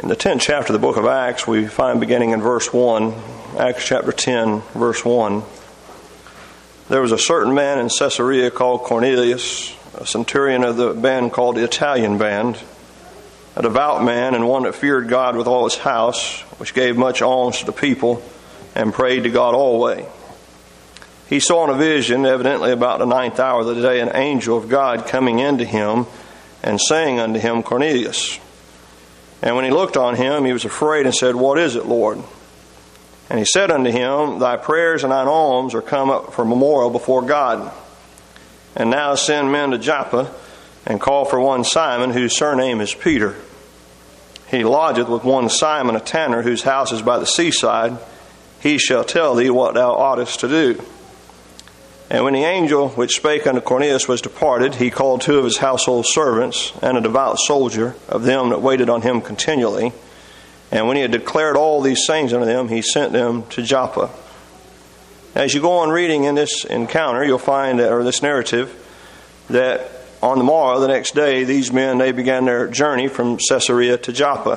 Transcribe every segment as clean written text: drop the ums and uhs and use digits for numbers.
In the 10th chapter of the book of Acts, we find beginning in verse 1, Acts chapter 10, verse 1, there was a certain man in Caesarea called Cornelius, a centurion of the band called the Italian band, a devout man and one that feared God with all his house, which gave much alms to the people and prayed to God always. He saw in a vision, evidently about the 9th hour of the day, an angel of God coming into him and saying unto him, Cornelius. And when he looked on him, he was afraid and said, What is it, Lord? And he said unto him, Thy prayers and thine alms are come up for memorial before God. And now send men to Joppa, and call for one Simon, whose surname is Peter. He lodgeth with one Simon, a tanner, whose house is by the seaside. He shall tell thee what thou oughtest to do. And when the angel which spake unto Cornelius was departed, he called 2 of his household servants, and a devout soldier of them that waited on him continually. And when he had declared all these things unto them, he sent them to Joppa. As you go on reading in this encounter, you'll find, or this narrative, that on the morrow, the next day, these men, they began their journey from Caesarea to Joppa.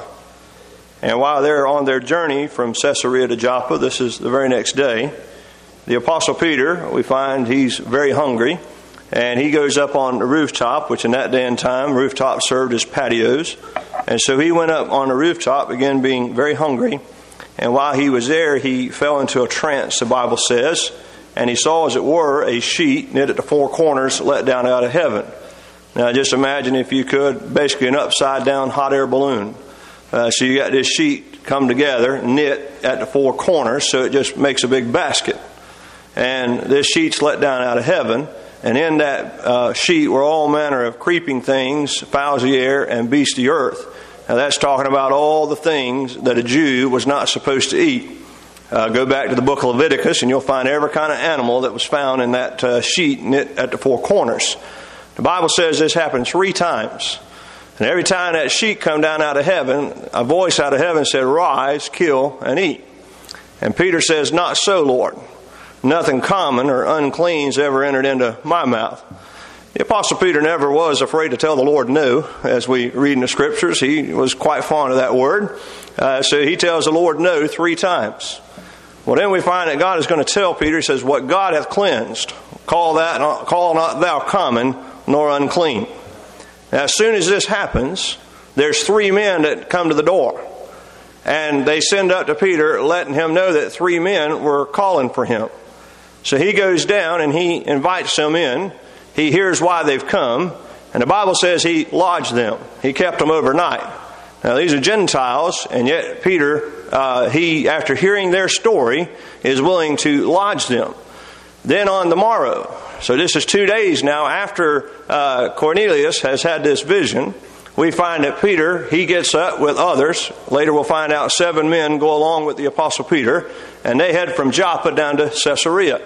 And while they're on their journey from Caesarea to Joppa, this is the very next day, the Apostle Peter, we find he's very hungry, and he goes up on the rooftop, which in that day and time, rooftops served as patios. And so he went up on the rooftop, again being very hungry. And while he was there, he fell into a trance, the Bible says, and he saw, as it were, a sheet knit at the 4 corners let down out of heaven. Now just imagine, if you could, basically an upside-down hot air balloon. So you got this sheet come together, knit at the 4 corners, so it just makes a big basket. And this sheet's let down out of heaven, and in that sheet were all manner of creeping things, fowls of the air, and beasts of the earth. Now that's talking about all the things that a Jew was not supposed to eat. Go back to the book of Leviticus, and you'll find every kind of animal that was found in that sheet knit at the 4 corners. The Bible says this happened 3 times. And every time that sheet come down out of heaven, a voice out of heaven said, Rise, kill, and eat. And Peter says, Not so, Lord. Nothing common or unclean's ever entered into my mouth. The Apostle Peter never was afraid to tell the Lord no, as we read in the Scriptures. He was quite fond of that word. So he tells the Lord no 3 times. Well, then we find that God is going to tell Peter, he says, What God hath cleansed, call not thou common nor unclean. Now, as soon as this happens, there's 3 men that come to the door. And they send up to Peter, letting him know that 3 men were calling for him. So he goes down and he invites them in. He hears why they've come. And the Bible says he lodged them. He kept them overnight. Now, these are Gentiles, and yet Peter, he, after hearing their story, is willing to lodge them. Then on the morrow, so this is 2 days now after Cornelius has had this vision, we find that Peter, he gets up with others. Later we'll find out 7 men go along with the Apostle Peter, and they head from Joppa down to Caesarea.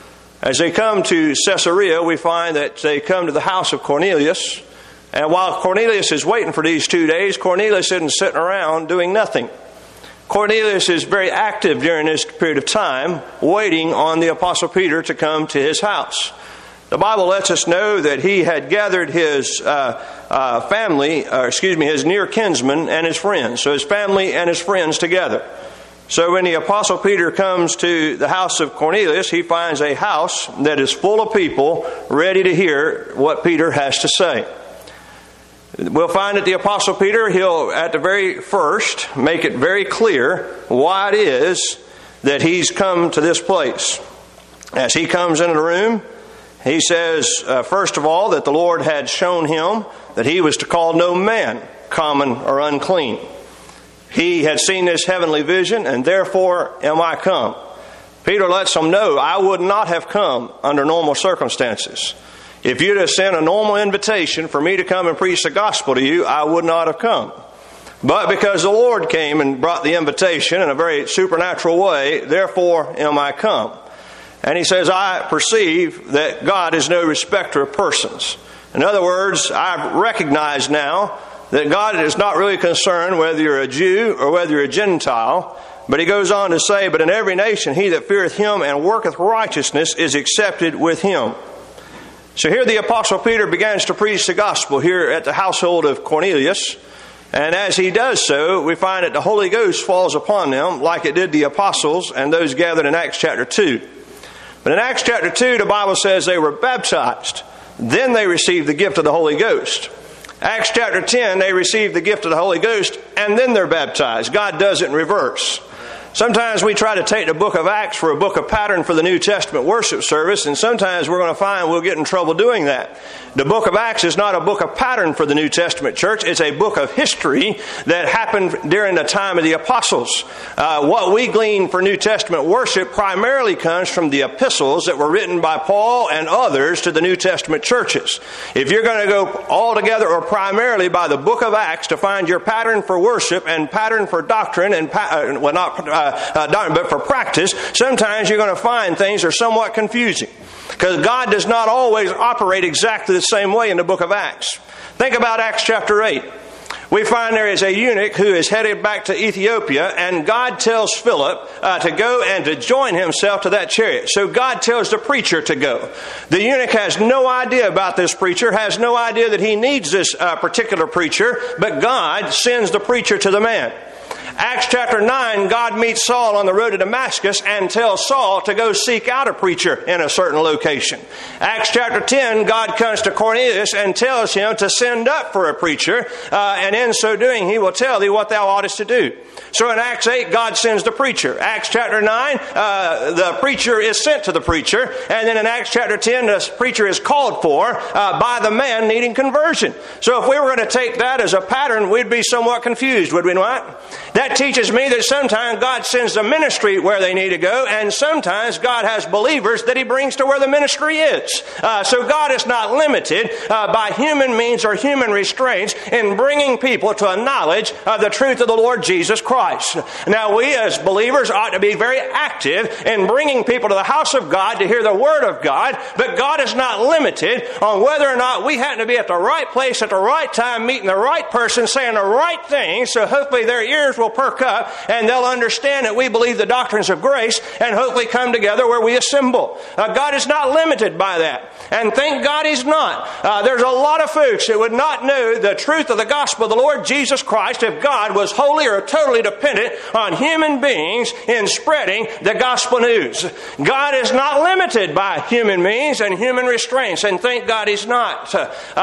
As they come to Caesarea, we find that they come to the house of Cornelius. And while Cornelius is waiting for these 2 days, Cornelius isn't sitting around doing nothing. Cornelius is very active during this period of time, waiting on the Apostle Peter to come to his house. The Bible lets us know that he had gathered his his near kinsmen and his friends. So his family and his friends together. So when the Apostle Peter comes to the house of Cornelius, he finds a house that is full of people ready to hear what Peter has to say. We'll find that the Apostle Peter, he'll at the very first make it very clear why it is that he's come to this place. As he comes into the room, he says, first of all, that the Lord had shown him that he was to call no man common or unclean. He had seen this heavenly vision, and therefore am I come. Peter lets them know, I would not have come under normal circumstances. If you'd have sent a normal invitation for me to come and preach the gospel to you, I would not have come. But because the Lord came and brought the invitation in a very supernatural way, therefore am I come. And he says, I perceive that God is no respecter of persons. In other words, I recognize now that God is not really concerned whether you're a Jew or whether you're a Gentile. But he goes on to say, But in every nation he that feareth him and worketh righteousness is accepted with him. So here the Apostle Peter begins to preach the gospel here at the household of Cornelius. And as he does so, we find that the Holy Ghost falls upon them like it did the apostles and those gathered in Acts chapter 2. But in Acts chapter 2, the Bible says they were baptized. Then they received the gift of the Holy Ghost. Acts chapter 10, they received the gift of the Holy Ghost, and then they're baptized. God does it in reverse. Sometimes we try to take the book of Acts for a book of pattern for the New Testament worship service, and sometimes we're going to find we'll get in trouble doing that. The book of Acts is not a book of pattern for the New Testament church. It's a book of history that happened during the time of the apostles. What we glean for New Testament worship primarily comes from the epistles that were written by Paul and others to the New Testament churches. If you're going to go altogether or primarily by the book of Acts to find your pattern for worship and pattern for doctrine and but for practice, sometimes you're going to find things are somewhat confusing. Because God does not always operate exactly the same way in the book of Acts. Think about Acts chapter 8. We find there is a eunuch who is headed back to Ethiopia, and God tells Philip to go and to join himself to that chariot. So God tells the preacher to go. The eunuch has no idea about this preacher, has no idea that he needs this particular preacher, but God sends the preacher to the man. Acts chapter 9, God meets Saul on the road to Damascus and tells Saul to go seek out a preacher in a certain location. Acts chapter 10, God comes to Cornelius and tells him to send up for a preacher, and in so doing he will tell thee what thou oughtest to do. So in Acts 8, God sends the preacher. Acts chapter 9, the preacher is sent to the preacher, and then in Acts chapter 10, the preacher is called for by the man needing conversion. So if we were going to take that as a pattern, we'd be somewhat confused, would we not? That teaches me that sometimes God sends the ministry where they need to go, and sometimes God has believers that He brings to where the ministry is. So God is not limited by human means or human restraints in bringing people to a knowledge of the truth of the Lord Jesus Christ. Now we as believers ought to be very active in bringing people to the house of God to hear the Word of God, but God is not limited on whether or not we happen to be at the right place at the right time, meeting the right person, saying the right thing, so hopefully their ears will perk up and they'll understand that we believe the doctrines of grace and hopefully come together where we assemble. God is not limited by that. And thank God He's not. There's a lot of folks that would not know the truth of the gospel of the Lord Jesus Christ if God was wholly or totally dependent on human beings in spreading the gospel news. God is not limited by human means and human restraints, and thank God He's not.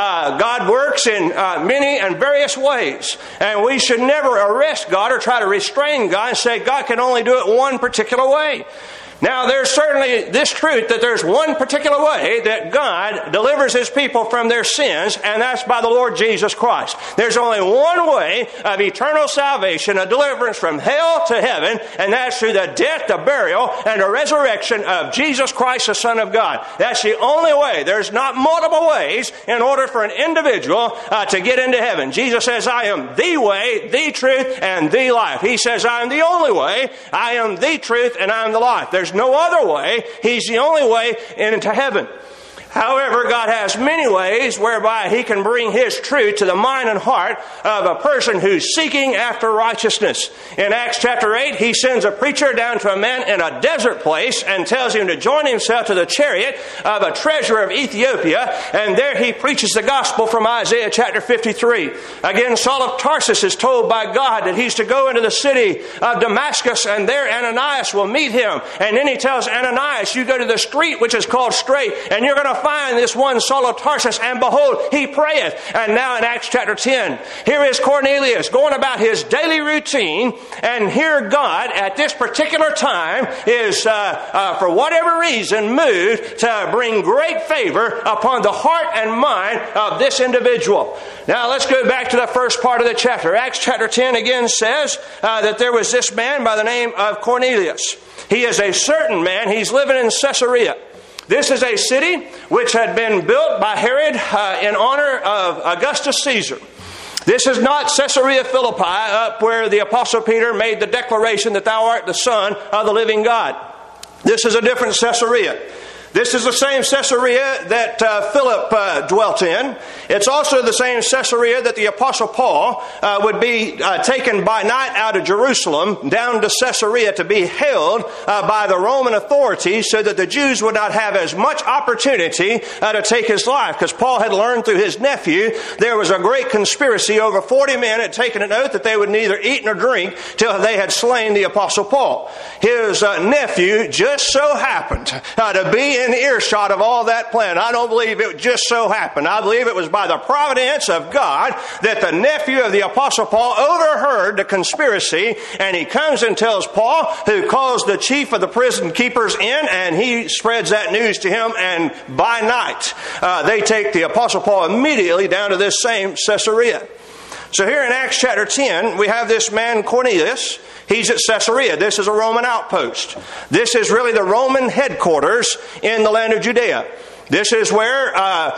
God works in many and various ways, and we should never arrest God or try to restrain God and say God can only do it one particular way. Now, there's certainly this truth that there's one particular way that God delivers His people from their sins, and that's by the Lord Jesus Christ. There's only one way of eternal salvation, a deliverance from hell to heaven, and that's through the death, the burial, and the resurrection of Jesus Christ, the Son of God. That's the only way. There's not multiple ways in order for an individual to get into heaven. Jesus says, I am the way, the truth, and the life. He says, I am the only way, I am the truth, and I am the life. There's no other way. He's the only way into heaven. However, God has many ways whereby He can bring His truth to the mind and heart of a person who's seeking after righteousness. In Acts chapter 8, He sends a preacher down to a man in a desert place and tells him to join himself to the chariot of a treasurer of Ethiopia, and there he preaches the gospel from Isaiah chapter 53. Again, Saul of Tarsus is told by God that he's to go into the city of Damascus, and there Ananias will meet him. And then He tells Ananias, you go to the street which is called Straight, and you're going to find this one Saul of Tarsus, and behold, he prayeth. And now in Acts chapter 10, here is Cornelius going about his daily routine, and here God at this particular time is, for whatever reason, moved to bring great favor upon the heart and mind of this individual. Now let's go back to the first part of the chapter. Acts chapter 10 again says that there was this man by the name of Cornelius. He is a certain man. He's living in Caesarea. This is a city which had been built by Herod in honor of Augustus Caesar. This is not Caesarea Philippi, up where the Apostle Peter made the declaration that thou art the Son of the living God. This is a different Caesarea. This is the same Caesarea that Philip dwelt in. It's also the same Caesarea that the Apostle Paul would be taken by night out of Jerusalem down to Caesarea to be held by the Roman authorities so that the Jews would not have as much opportunity to take his life. Because Paul had learned through his nephew there was a great conspiracy. Over 40 men had taken an oath that they would neither eat nor drink till they had slain the Apostle Paul. His nephew just so happened to be in earshot of all that plan. I don't believe it just so happened. I believe it was by the providence of God that the nephew of the Apostle Paul overheard the conspiracy, and he comes and tells Paul, who calls the chief of the prison keepers in, and he spreads that news to him, and by night they take the Apostle Paul immediately down to this same Caesarea. So here in Acts chapter 10, we have this man Cornelius. He's at Caesarea. This is a Roman outpost. This is really the Roman headquarters in the land of Judea. This is where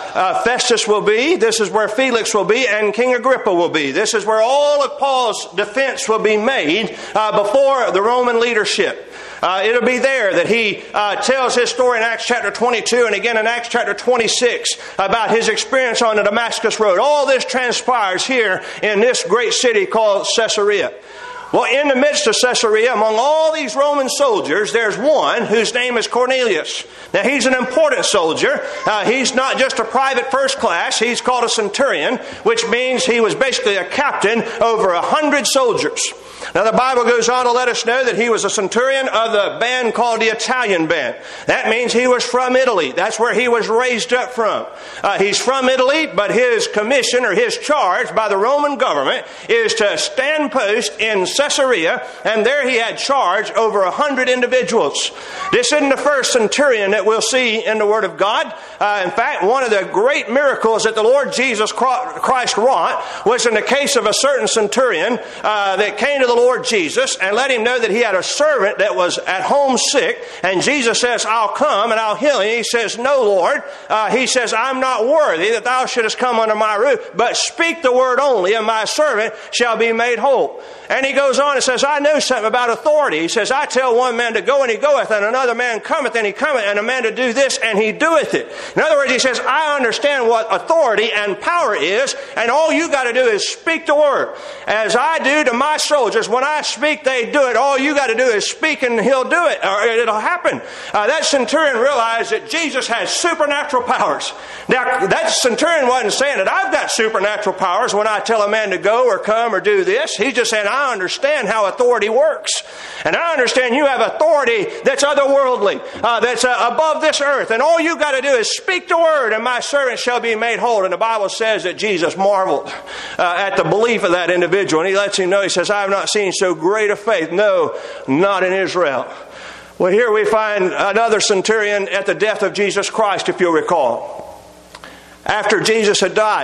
Festus will be. This is where Felix will be, and King Agrippa will be. This is where all of Paul's defense will be made before the Roman leadership. It'll be there that he tells his story in Acts chapter 22 and again in Acts chapter 26 about his experience on the Damascus Road. All this transpires here in this great city called Caesarea. Well, in the midst of Caesarea, among all these Roman soldiers, there's one whose name is Cornelius. Now, he's an important soldier. He's not just a private first class. He's called a centurion, which means he was basically a captain over 100 soldiers. Now, the Bible goes on to let us know that he was a centurion of the band called the Italian band. That means he was from Italy. That's where he was raised up from. He's from Italy, but his commission or his charge by the Roman government is to stand post in Caesarea, and there he had charge over 100 individuals. This isn't the first centurion that we'll see in the Word of God. In fact, one of the great miracles that the Lord Jesus Christ wrought was in the case of a certain centurion that came to the Lord Jesus and let him know that he had a servant that was at home sick, and Jesus says, I'll come and I'll heal him. He says, no, Lord. He says, I'm not worthy that thou shouldest come under my roof, but speak the word only, and my servant shall be made whole. And he goes on and says, I know something about authority. He says, I tell one man to go, and he goeth, and another man cometh, and he cometh, and a man to do this, and he doeth it. In other words, he says, I understand what authority and power is, and all you got to do is speak the word. As I do to my soldiers, when I speak, they do it. All you got to do is speak, and he'll do it, or it'll happen. That centurion realized that Jesus has supernatural powers. Now, that centurion wasn't saying that I've got supernatural powers when I tell a man to go or come or do this. He's just saying, I understand how authority works. And I understand you have authority that's otherworldly, that's above this earth. And all you got to do is speak the word, and my servant shall be made whole. And the Bible says that Jesus marveled at the belief of that individual. And he lets him know, he says, I have not seen so great a faith. No, not in Israel. Well, here we find another centurion at the death of Jesus Christ, if you'll recall. After Jesus had died,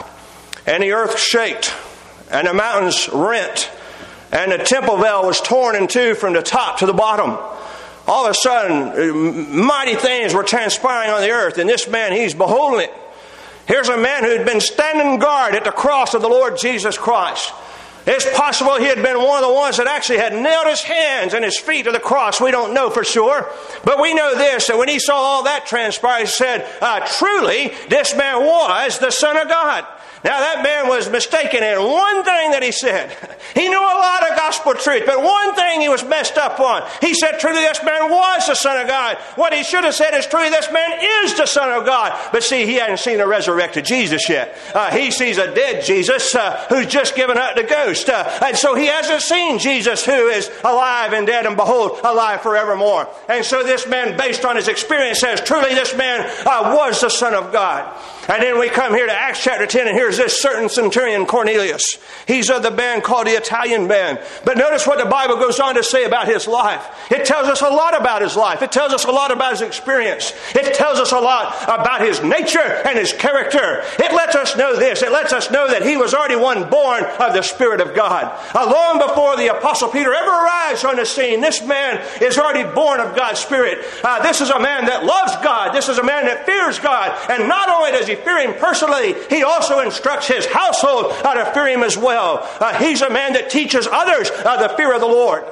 and the earth shaked, and the mountains rent, and the temple veil was torn in two from the top to the bottom. All of a sudden, mighty things were transpiring on the earth, and this man, he's beholding it. Here's a man who had been standing guard at the cross of the Lord Jesus Christ. It's possible he had been one of the ones that actually had nailed his hands and his feet to the cross. We don't know for sure. But we know this, that when he saw all that transpire, he said, truly, this man was the Son of God. Now, that man was mistaken in one thing that he said. He knew a lot of gospel truth, but one thing he was messed up on. He said, truly, this man was the Son of God. What he should have said is, truly, this man is the Son of God. But see, he hadn't seen a resurrected Jesus yet. He sees a dead Jesus who's just given up the ghost. And so he hasn't seen Jesus who is alive and dead and behold, alive forevermore. And so this man, based on his experience, says, truly, this man was the Son of God. And then we come here to Acts chapter 10, and here's this certain centurion Cornelius. He's of the band called the Italian band. But notice what the Bible goes on to say about his life. It tells us a lot about his life. It tells us a lot about his experience. It tells us a lot about his nature and his character. It lets us know this. It lets us know that he was already one born of the Spirit of God. Long before the Apostle Peter ever arrives on the scene, this man is already born of God's Spirit. This is a man that loves God. This is a man that fears God. And not only does he fear him personally, he also instructs his household how to fear him as well. He's a man that teaches others the fear of the Lord.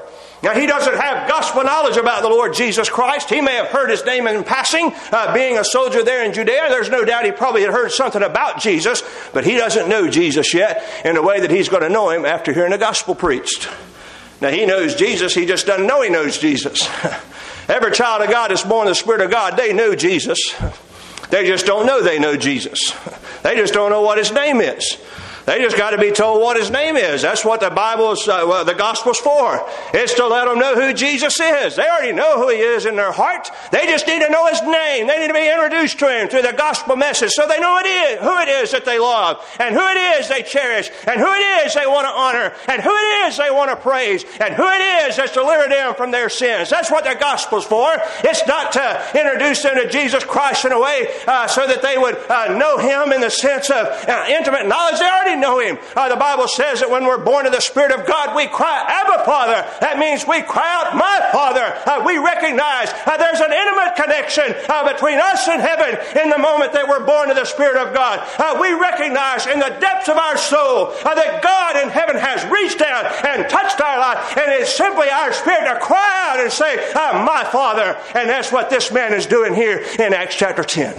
Now, he doesn't have gospel knowledge about the Lord Jesus Christ. He may have heard his name in passing, being a soldier there in Judea. There's no doubt he probably had heard something about Jesus, but he doesn't know Jesus yet in a way that he's going to know him after hearing the gospel preached. Now, he knows Jesus. He just doesn't know he knows Jesus. Every child of God that's born of the Spirit of God, they know Jesus. They just don't know they know Jesus. They just don't know what his name is. They just got to be told what his name is. That's what the Bible's, the gospel's for. It's to let them know who Jesus is. They already know who he is in their heart. They just need to know his name. They need to be introduced to him through the gospel who they know who it is that they love, and who it is they cherish, and who it is they want to honor, and who it is they want to praise, and who it is that's delivered them from their sins. That's what the gospel's for. It's not to introduce them to Jesus Christ in a way so that they would know him in the sense of intimate knowledge. They already know him. The Bible says that when we're born of the Spirit of God, we cry, Abba, Father. That means we cry out, my Father. We recognize there's an intimate connection between us and heaven in the moment that we're born of the Spirit of God. We recognize in the depths of our soul that God in heaven has reached down and touched our life, and it's simply our spirit to cry out and say, my Father. And that's what this man is doing here in Acts chapter 10.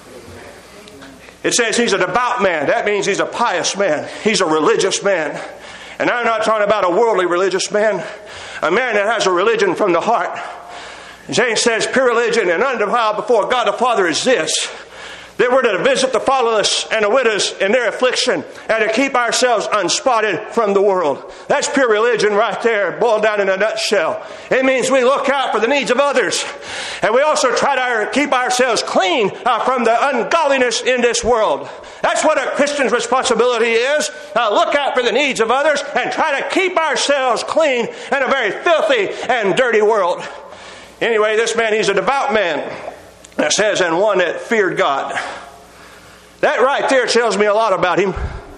It says he's a devout man. That means he's a pious man. He's a religious man. And I'm not talking about a worldly religious man. A man that has a religion from the heart. James says pure religion and undefiled before God the Father is this: that we're to visit the fatherless and the widows in their affliction and to keep ourselves unspotted from the world. That's pure religion right there, boiled down in a nutshell. It means we look out for the needs of others. And we also try to keep ourselves clean from the ungodliness in this world. That's what a Christian's responsibility is. Look out for the needs of others and try to keep ourselves clean in a very filthy and dirty world. Anyway, this man, he's a devout man. It says, and one that feared God. That right there tells me a lot about him.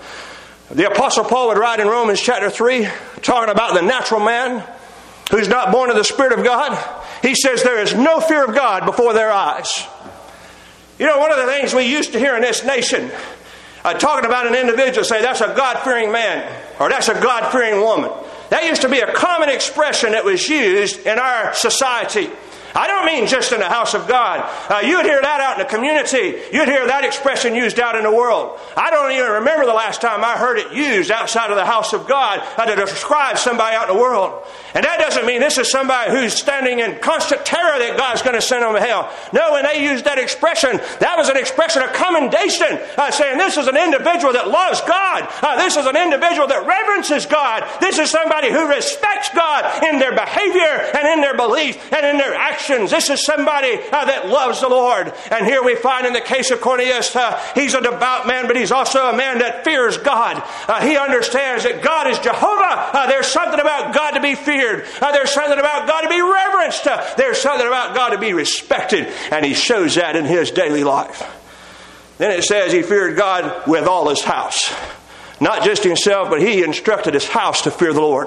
The Apostle Paul would write in Romans chapter 3, talking about the natural man who's not born of the Spirit of God. He says there is no fear of God before their eyes. You know, one of the things we used to hear in this nation, talking about an individual, say that's a God-fearing man, or that's a God-fearing woman. That used to be a common expression that was used in our society. I don't mean just in the house of God. You'd hear that out in the community. You'd hear that expression used out in the world. I don't even remember the last time I heard it used outside of the house of God to describe somebody out in the world. And that doesn't mean this is somebody who's standing in constant terror that God's going to send them to hell. No, when they used that expression, that was an expression of commendation, saying this is an individual that loves God. This is an individual that reverences God. This is somebody who respects God in their behavior and in their belief and in their actions. This is somebody that loves the Lord. And here we find in the case of Cornelius, he's a devout man, but he's also a man that fears God. He understands that God is Jehovah. There's something about God to be feared. There's something about God to be reverenced. There's something about God to be respected. And he shows that in his daily life. Then it says he feared God with all his house. Not just himself, but he instructed his house to fear the Lord.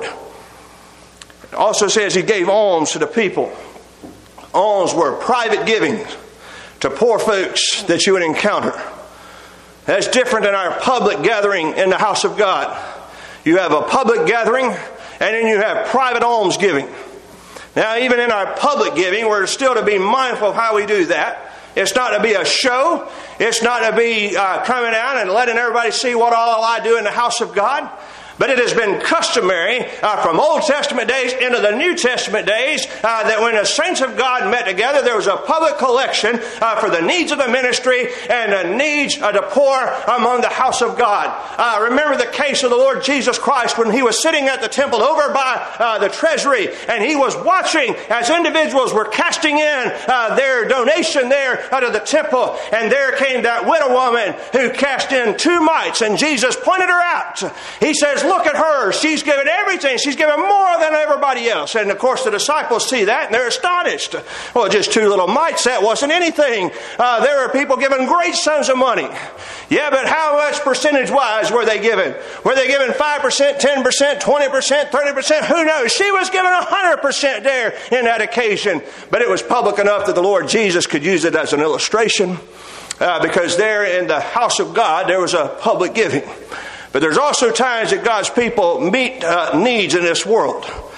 It also says he gave alms to the people. Alms were private giving to poor folks that you would encounter. That's different than our public gathering in the house of God. You have a public gathering, and then you have private alms giving. Now, even in our public giving, we're still to be mindful of how we do that. It's not to be a show. It's not to be coming down and letting everybody see what all I do in the house of God. But it has been customary from Old Testament days into the New Testament days that when the saints of God met together, there was a public collection for the needs of the ministry and the needs of the poor among the house of God. Remember the case of the Lord Jesus Christ when he was sitting at the temple over by the treasury, and he was watching as individuals were casting in their donation there out of the temple. And there came that widow woman who cast in 2 mites, and Jesus pointed her out. He says, look at her. She's given everything. She's given more than everybody else. And of course the disciples see that and they're astonished. Well, just 2 little mites, that wasn't anything. There were people giving great sums of money. Yeah, but how much percentage-wise were they given? Were they given 5%, 10%, 20%, 30%? Who knows? She was given 100% there in that occasion. But it was public enough that the Lord Jesus could use it as an illustration. Because there in the house of God, there was a public giving. But there's also times that God's people meet needs in this world.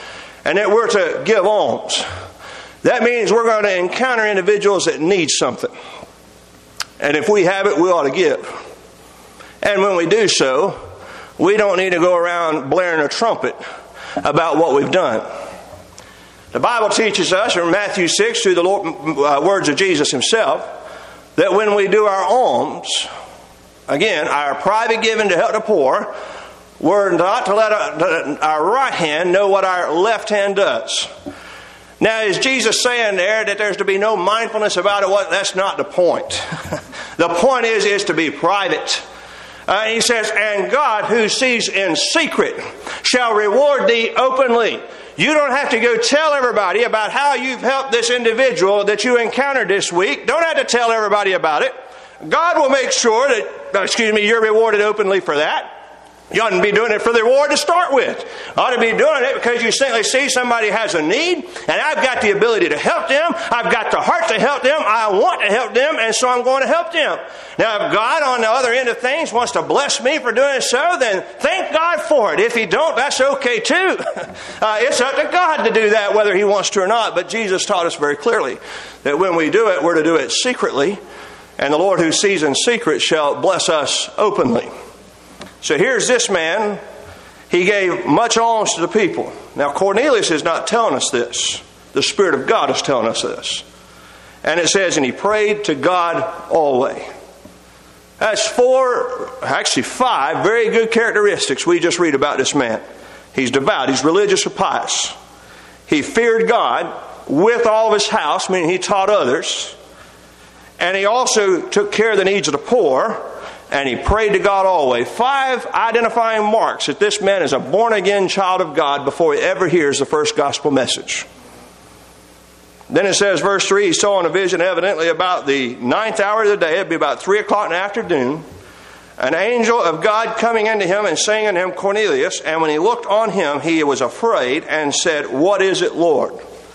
and that we're to give alms. That means we're going to encounter individuals that need something. And if we have it, we ought to give. And when we do so, we don't need to go around blaring a trumpet about what we've done. The Bible teaches us in Matthew 6, through the words of Jesus himself, that when we do our alms, again, our private giving to help the poor, we're not to let our right hand know what our left hand does. Now, is Jesus saying there that there's to be no mindfulness about it? Well, that's not the point. The point is to be private. He says, and God who sees in secret shall reward thee openly. You don't have to go tell everybody about how you've helped this individual that you encountered this week. Don't have to tell everybody about it. God will make sure that, you're rewarded openly for that. You oughtn't be doing it for the reward to start with. You ought to be doing it because you simply see somebody has a need, and I've got the ability to help them. I've got the heart to help them. I want to help them, and so I'm going to help them. Now, if God on the other end of things wants to bless me for doing so, then thank God for it. If He don't, that's okay too. It's up to God to do that, whether He wants to or not. But Jesus taught us very clearly that when we do it, we're to do it secretly, and the Lord who sees in secret shall bless us openly. So here's this man. He gave much alms to the people. Now Cornelius is not telling us this. The Spirit of God is telling us this. And it says, and he prayed to God always. That's 5 very good characteristics we just read about this man. He's devout. He's religious or pious. He feared God with all of his house, meaning he taught others. And he also took care of the needs of the poor. And he prayed to God always. 5 identifying marks that this man is a born-again child of God before he ever hears the first gospel message. Then it says, verse 3, he saw in a vision evidently about the 9th hour of the day, it'd be about 3 o'clock in the afternoon, an angel of God coming into him and saying unto him, Cornelius. And when he looked on him, he was afraid and said, What is it, Lord?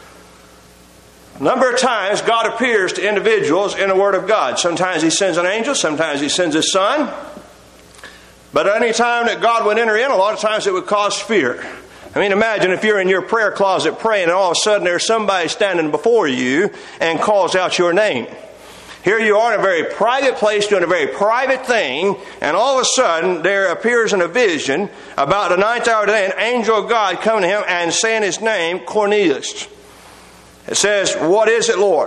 A number of times God appears to individuals in the Word of God. Sometimes He sends an angel, sometimes He sends His Son. But any time that God would enter in, a lot of times it would cause fear. I mean, imagine if you're in your prayer closet praying and all of a sudden there's somebody standing before you and calls out your name. Here you are in a very private place doing a very private thing, and all of a sudden there appears in a vision about the 9th hour of the day an angel of God coming to him and saying his name, Cornelius. It says, What is it, Lord?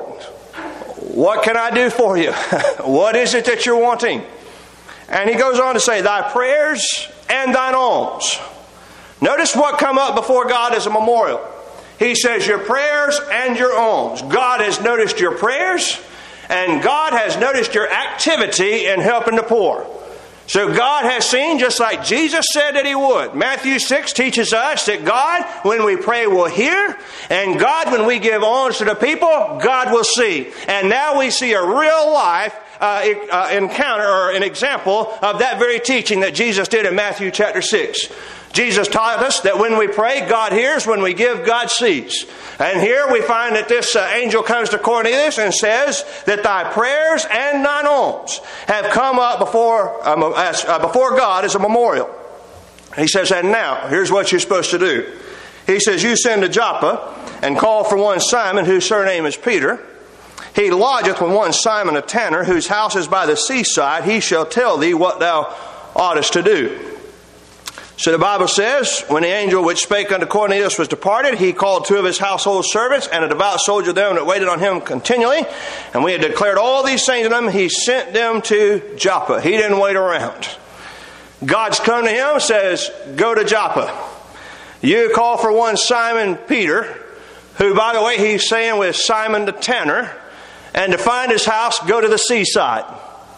What can I do for you? What is it that you're wanting? And he goes on to say, Thy prayers and thine alms. Notice what come up before God as a memorial. He says, your prayers and your alms. God has noticed your prayers, and God has noticed your activity in helping the poor. So God has seen, just like Jesus said that He would. Matthew 6 teaches us that God, when we pray, will hear. And God, when we give alms to the people, God will see. And now we see a real life encounter or an example of that very teaching that Jesus did in Matthew chapter 6. Jesus taught us that when we pray, God hears. When we give, God sees. And here we find that this angel comes to Cornelius and says that thy prayers and thine alms have come up before God as a memorial. He says, and now, here's what you're supposed to do. He says, you send to Joppa and call for one Simon, whose surname is Peter. He lodgeth with one Simon a tanner, whose house is by the seaside. He shall tell thee what thou oughtest to do. So the Bible says, when the angel which spake unto Cornelius was departed, he called 2 of his household servants and a devout soldier them that waited on him continually. And we had declared all these things to them. He sent them to Joppa. He didn't wait around. God's come to him, says, go to Joppa. You call for one Simon Peter, who, by the way, he's saying with Simon the tanner. And to find his house, go to the seaside.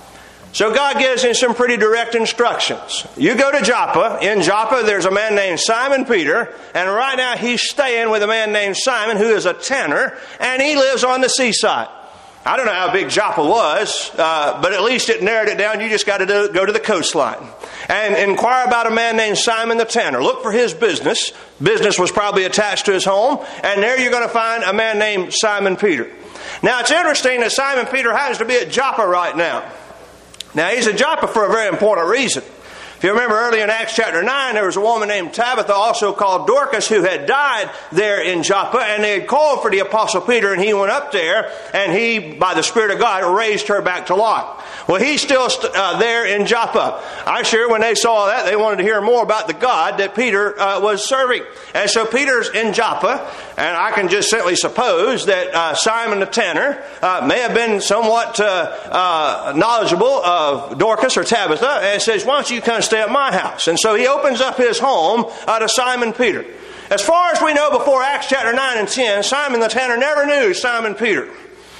So God gives him some pretty direct instructions. You go to Joppa. In Joppa, there's a man named Simon Peter. And right now, he's staying with a man named Simon, who is a tanner. And he lives on the seaside. I don't know how big Joppa was, but at least it narrowed it down. You just got to go to the coastline and inquire about a man named Simon the tanner. Look for his business. Business was probably attached to his home. And there you're going to find a man named Simon Peter. Now, it's interesting that Simon Peter happens to be at Joppa right now. Now, he's at Joppa for a very important reason. If you remember earlier in Acts chapter 9, there was a woman named Tabitha, also called Dorcas, who had died there in Joppa, and they had called for the Apostle Peter, and he went up there, and he, by the Spirit of God, raised her back to life. Well, he's still there in Joppa. I'm sure when they saw that, they wanted to hear more about the God that Peter was serving. And so Peter's in Joppa, and I can just simply suppose that Simon the tanner may have been somewhat knowledgeable of Dorcas or Tabitha, and says, why don't you come stay at my house? And so he opens up his home to Simon Peter. As far as we know, before Acts chapter 9 and 10, Simon the tanner never knew Simon Peter.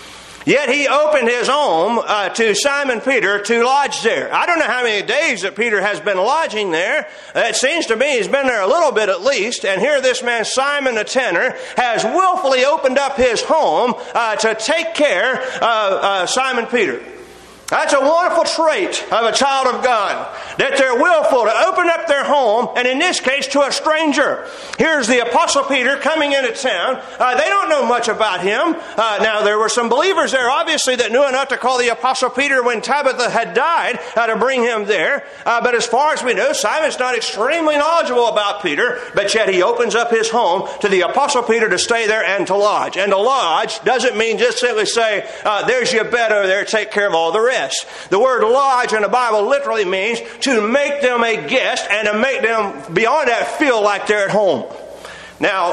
Yet he opened his home to Simon Peter to lodge there. I don't know how many days that Peter has been lodging there. It seems to me he's been there a little bit at least. And here this man, Simon the tanner, has willfully opened up his home to take care of Simon Peter. That's a wonderful trait of a child of God, that they're willful to open up their home, and in this case to a stranger. Here's the Apostle Peter coming into town. They don't know much about him. Now, there were some believers there, obviously, that knew enough to call the Apostle Peter when Tabitha had died to bring him there. But as far as we know, Simon's not extremely knowledgeable about Peter, but yet he opens up his home to the Apostle Peter to stay there and to lodge. And to lodge doesn't mean just simply say, there's your bed over there, take care of all the rest. The word lodge in the Bible literally means to make them a guest and to make them, beyond that, feel like they're at home. Now,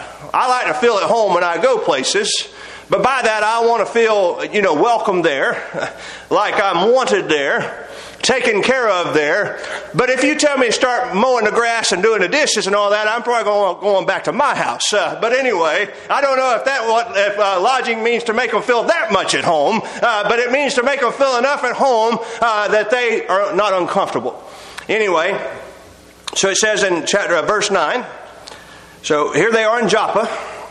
I like to feel at home when I go places, but by that I want to feel, welcome there, like I'm wanted there, taken care of there. But if you tell me to start mowing the grass and doing the dishes and all that, I'm probably going back to my house. But anyway, I don't know if lodging means to make them feel that much at home, but it means to make them feel enough at home that they are not uncomfortable. Anyway, so it says in verse 9, so here they are in Joppa.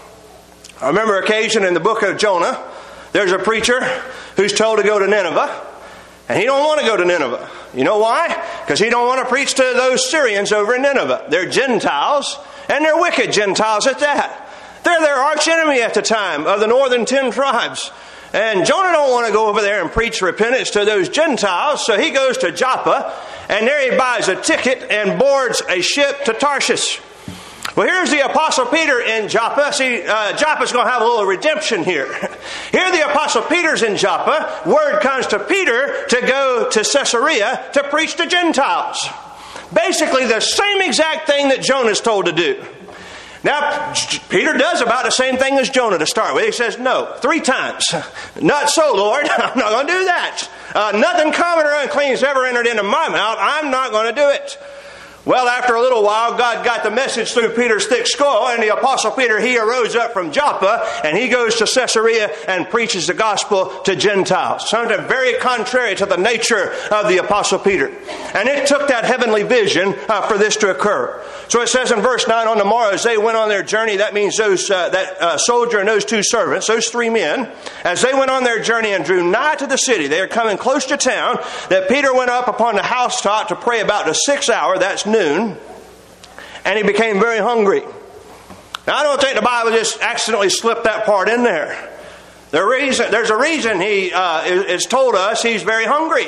I remember an occasion in the book of Jonah, there's a preacher who's told to go to Nineveh. And he don't want to go to Nineveh. You know why? Because he don't want to preach to those Syrians over in Nineveh. They're Gentiles, and they're wicked Gentiles at that. They're their arch enemy at the time of the northern 10 tribes. And Jonah don't want to go over there and preach repentance to those Gentiles, so he goes to Joppa, and there he buys a ticket and boards a ship to Tarshish. Well, here's the Apostle Peter in Joppa. See, Joppa's going to have a little redemption here. Here the Apostle Peter's in Joppa. Word comes to Peter to go to Caesarea to preach to Gentiles. Basically the same exact thing that Jonah's told to do. Now, Peter does about the same thing as Jonah to start with. He says, no, 3 times. Not so, Lord. I'm not going to do that. Nothing common or unclean has ever entered into my mouth. I'm not going to do it. Well, after a little while, God got the message through Peter's thick skull, and the Apostle Peter, he arose up from Joppa, and he goes to Caesarea and preaches the gospel to Gentiles. Something very contrary to the nature of the Apostle Peter. And it took that heavenly vision for this to occur. So it says in verse 9, on the morrow, as they went on their journey, that means that soldier and those 2 servants, those 3 men, as they went on their journey and drew nigh to the city, they are coming close to town, that Peter went up upon the housetop to pray about the 6th hour, that's noon, and he became very hungry. Now, I don't think the Bible just accidentally slipped that part in there. There's a reason he is told us he's very hungry.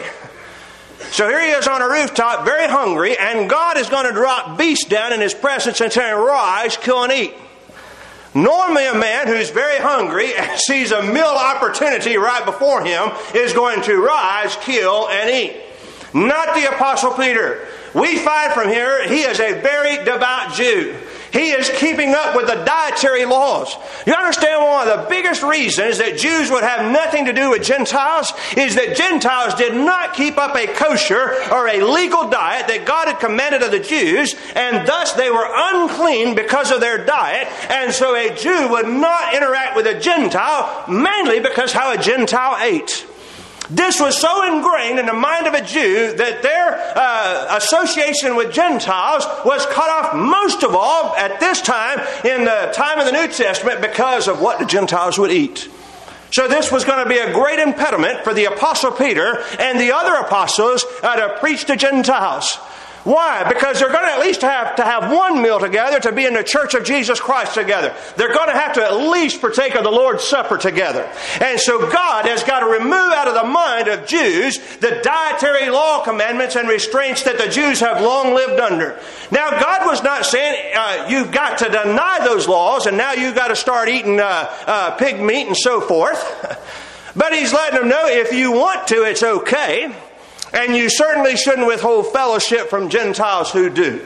So here he is on a rooftop, very hungry, and God is going to drop beasts down in his presence and tell him, rise, kill and eat. Normally a man who's very hungry and sees a meal opportunity right before him is going to rise, kill, and eat. Not the Apostle Peter. We find from here he is a very devout Jew. He is keeping up with the dietary laws. You understand one of the biggest reasons that Jews would have nothing to do with Gentiles is that Gentiles did not keep up a kosher or a legal diet that God had commanded of the Jews, and thus they were unclean because of their diet, and so a Jew would not interact with a Gentile, mainly because how a Gentile ate. This was so ingrained in the mind of a Jew that their association with Gentiles was cut off most of all at this time in the time of the New Testament because of what the Gentiles would eat. So this was going to be a great impediment for the Apostle Peter and the other apostles to preach to Gentiles. Why? Because they're going to at least have to have one meal together to be in the church of Jesus Christ together. They're going to have to at least partake of the Lord's Supper together. And so God has got to remove out of the mind of Jews the dietary law commandments and restraints that the Jews have long lived under. Now, God was not saying you've got to deny those laws and now you've got to start eating pig meat and so forth. But He's letting them know if you want to, it's okay. And you certainly shouldn't withhold fellowship from Gentiles who do.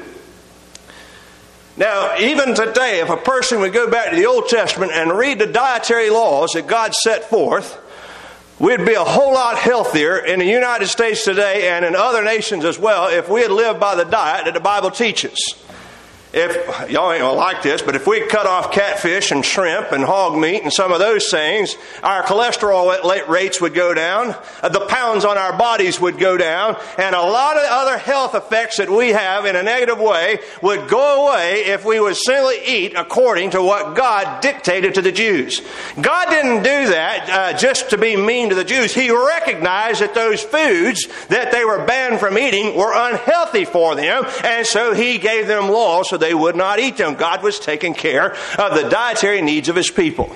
Now, even today, if a person would go back to the Old Testament and read the dietary laws that God set forth, we'd be a whole lot healthier in the United States today and in other nations as well if we had lived by the diet that the Bible teaches. If y'all ain't gonna like this, but if we cut off catfish and shrimp and hog meat and some of those things, our cholesterol rates would go down, the pounds on our bodies would go down, and a lot of other health effects that we have in a negative way would go away if we would simply eat according to what God dictated to the Jews. God didn't do that just to be mean to the Jews. He recognized that those foods that they were banned from eating were unhealthy for them, and so He gave them laws so they would not eat them. God was taking care of the dietary needs of His people.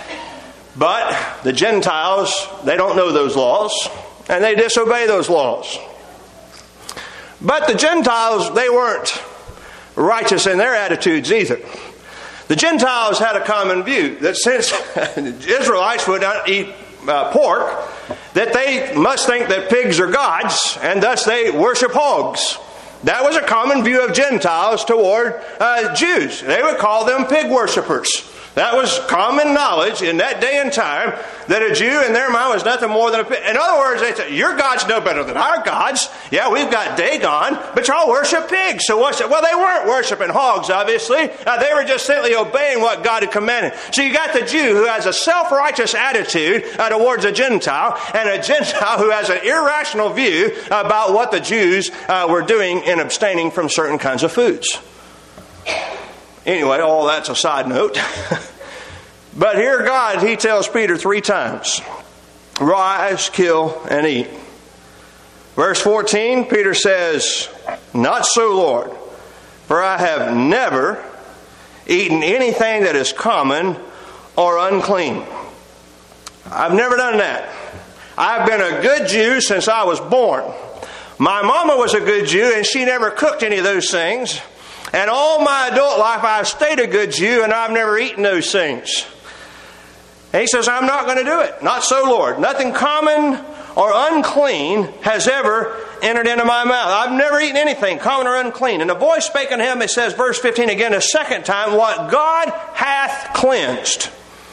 But the Gentiles, they don't know those laws, and they disobey those laws. But the Gentiles, they weren't righteous in their attitudes either. The Gentiles had a common view that since the Israelites would not eat pork, that they must think that pigs are gods, and thus they worship hogs. That was a common view of Gentiles toward Jews. They would call them pig worshippers. That was common knowledge in that day and time that a Jew in their mind was nothing more than a pig. In other words, they said, your God's no better than our gods. Yeah, we've got Dagon, but y'all worship pigs. So what's it? Well, they weren't worshiping hogs, obviously. They were just simply obeying what God had commanded. So you got the Jew who has a self-righteous attitude towards a Gentile, and a Gentile who has an irrational view about what the Jews were doing in abstaining from certain kinds of foods. Anyway, all that's a side note. But here God, He tells Peter 3 times, rise, kill, and eat. Verse 14, Peter says, not so, Lord, for I have never eaten anything that is common or unclean. I've never done that. I've been a good Jew since I was born. My mama was a good Jew, and she never cooked any of those things. And all my adult life, I've stayed a good Jew, and I've never eaten those things. And He says, I'm not going to do it. Not so, Lord. Nothing common or unclean has ever entered into my mouth. I've never eaten anything common or unclean. And the voice spake unto him, it says, verse 15 again, a second time, what God hath cleansed,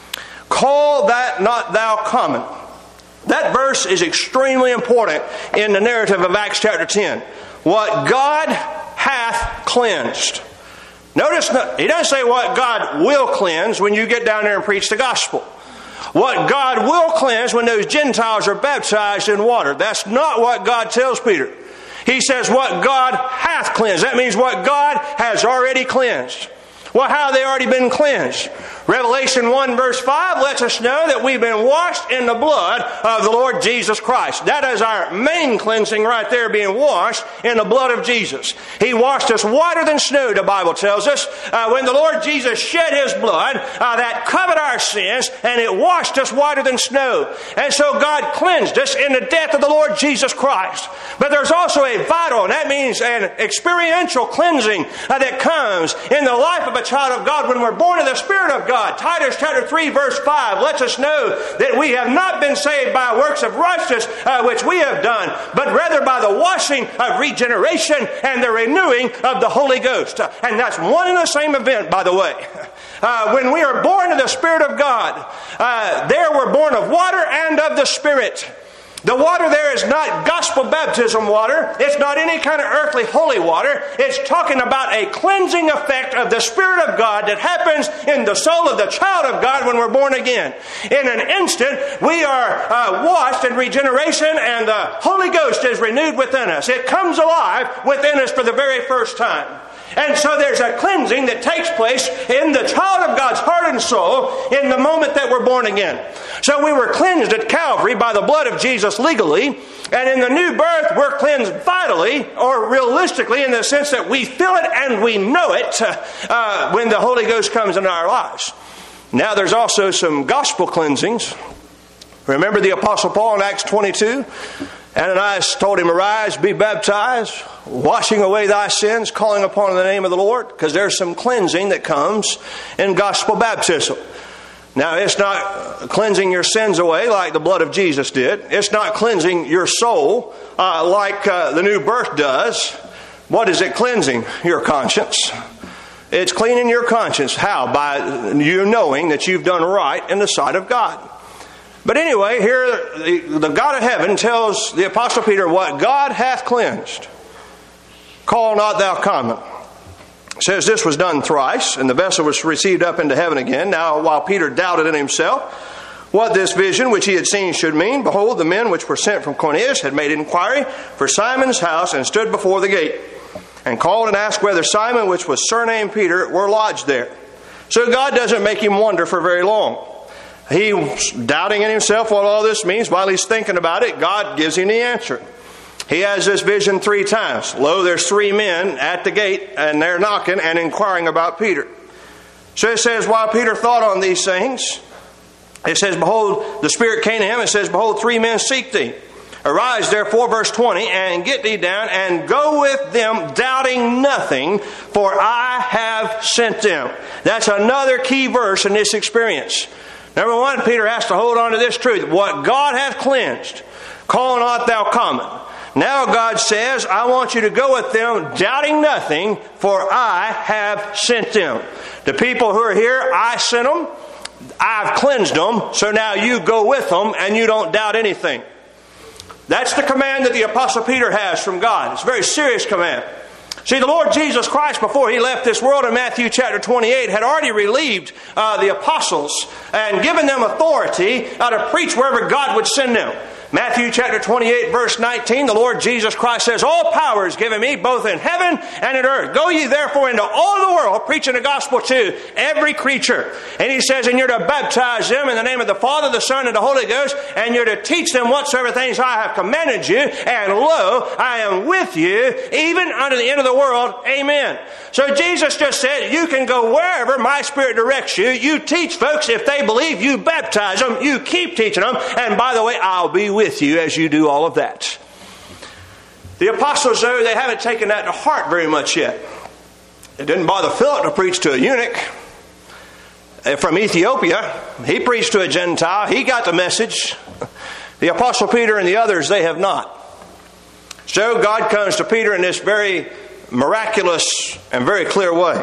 call that not thou common. That verse is extremely important in the narrative of Acts chapter 10. What God hath cleansed. Notice, He doesn't say what God will cleanse when you get down there and preach the gospel. What God will cleanse when those Gentiles are baptized in water. That's not what God tells Peter. He says what God hath cleansed. That means what God has already cleansed. Well, how have they already been cleansed? Revelation 1 verse 5 lets us know that we've been washed in the blood of the Lord Jesus Christ. That is our main cleansing right there, being washed in the blood of Jesus. He washed us whiter than snow, the Bible tells us. When the Lord Jesus shed His blood, that covered our sins, and it washed us whiter than snow. And so God cleansed us in the death of the Lord Jesus Christ. But there's also a vital, and that means an experiential cleansing that comes in the life of a child of God when we're born of the Spirit of God. Titus chapter 3 verse 5 lets us know that we have not been saved by works of righteousness which we have done, but rather by the washing of regeneration and the renewing of the Holy Ghost. And that's one and the same event, by the way. When we are born of the Spirit of God, there we're born of water and of the Spirit. The water there is not gospel baptism water. It's not any kind of earthly holy water. It's talking about a cleansing effect of the Spirit of God that happens in the soul of the child of God when we're born again. In an instant, we are washed in regeneration, and the Holy Ghost is renewed within us. It comes alive within us for the very first time. And so there's a cleansing that takes place in the child of God's heart and and soul in the moment that we're born again. So we were cleansed at Calvary by the blood of Jesus legally, and in the new birth we're cleansed vitally, or realistically, in the sense that we feel it and we know it when the Holy Ghost comes into our lives. Now there's also some gospel cleansings. Remember the Apostle Paul in Acts 22? Ananias told him, "Arise, be baptized, washing away thy sins, calling upon the name of the Lord," because there's some cleansing that comes in gospel baptism. Now, it's not cleansing your sins away like the blood of Jesus did. It's not cleansing your soul like the new birth does. What is it cleansing? Your conscience. It's cleaning your conscience. How? By you knowing that you've done right in the sight of God. But anyway, here the God of heaven tells the Apostle Peter, "What God hath cleansed, call not thou common." It says this was done thrice, and the vessel was received up into heaven again. Now, while Peter doubted in himself what this vision which he had seen should mean, behold, the men which were sent from Cornelius had made inquiry for Simon's house, and stood before the gate, and called and asked whether Simon, which was surnamed Peter, were lodged there. So God doesn't make him wonder for very long. He's doubting in himself what all this means. While he's thinking about it, God gives him the answer. He has this vision 3 times. Lo, there's 3 men at the gate, and they're knocking and inquiring about Peter. So it says, while Peter thought on these things, it says, behold, the Spirit came to him, and says, behold, 3 men seek thee. Arise, therefore, verse 20, and get thee down, and go with them, doubting nothing, for I have sent them. That's another key verse in this experience. Number 1, Peter has to hold on to this truth. What God hath cleansed, call not thou common. Now God says, I want you to go with them, doubting nothing, for I have sent them. The people who are here, I sent them. I've cleansed them. So now you go with them, and you don't doubt anything. That's the command that the Apostle Peter has from God. It's a very serious command. See, the Lord Jesus Christ, before He left this world in Matthew chapter 28, had already relieved the apostles and given them authority to preach wherever God would send them. Matthew chapter 28, verse 19, the Lord Jesus Christ says, all power is given me, both in heaven and in earth. Go ye therefore into all the world, preaching the gospel to every creature. And He says, and you're to baptize them in the name of the Father, the Son, and the Holy Ghost, and you're to teach them whatsoever things I have commanded you. And lo, I am with you, even unto the end of the world. Amen. So Jesus just said, you can go wherever my Spirit directs you. You teach folks. If they believe, you baptize them. You keep teaching them. And by the way, I'll be with you as you do all of that. The apostles, though, they haven't taken that to heart very much yet. It didn't bother Philip to preach to a eunuch from Ethiopia. He preached to a Gentile. He got the message. The Apostle Peter and the others, they have not. So God comes to Peter in this very miraculous and very clear way.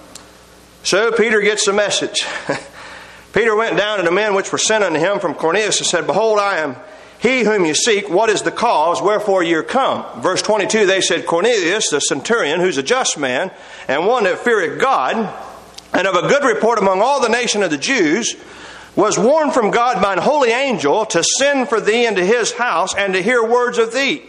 So Peter gets the message. Peter went down to the men which were sent unto him from Cornelius and said, behold, I am he whom you seek. What is the cause wherefore you're come? Verse 22, they said, Cornelius, the centurion, who's a just man, and one that feareth God, and of a good report among all the nation of the Jews, was warned from God by an holy angel to send for thee into his house and to hear words of thee.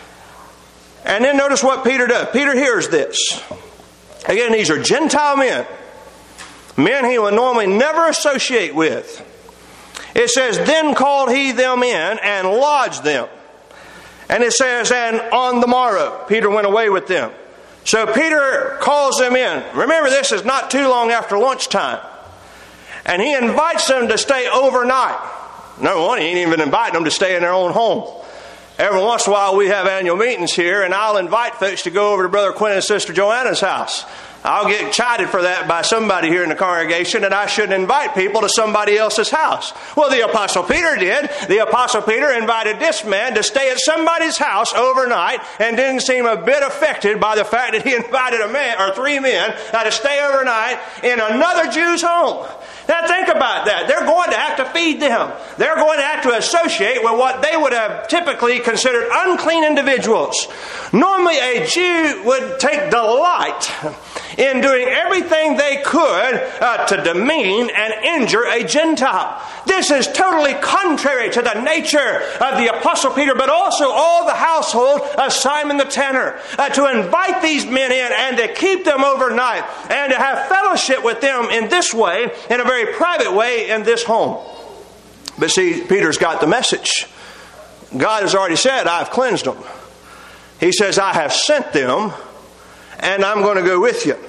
And then notice what Peter does. Peter hears this. Again, these are Gentile men. Men he would normally never associate with. It says, then called he them in and lodged them. And it says, and on the morrow, Peter went away with them. So Peter calls them in. Remember, this is not too long after lunchtime. And he invites them to stay overnight. Number 1, he ain't even inviting them to stay in their own home. Every once in a while we have annual meetings here, and I'll invite folks to go over to Brother Quinn and Sister Joanna's house. I'll get chided for that by somebody here in the congregation, that I shouldn't invite people to somebody else's house. Well, the Apostle Peter did. The Apostle Peter invited this man to stay at somebody's house overnight and didn't seem a bit affected by the fact that he invited a man or 3 men to stay overnight in another Jew's home. Now think about that. They're going to have to feed them. They're going to have to associate with what they would have typically considered unclean individuals. Normally a Jew would take delight in doing everything they could to demean and injure a Gentile. This is totally contrary to the nature of the Apostle Peter, but also all the household of Simon the tanner, to invite these men in and to keep them overnight and to have fellowship with them in this way, in a very private way, in this home. But see, Peter's got the message. God has already said, I've cleansed them. He says, I have sent them, and I'm going to go with you.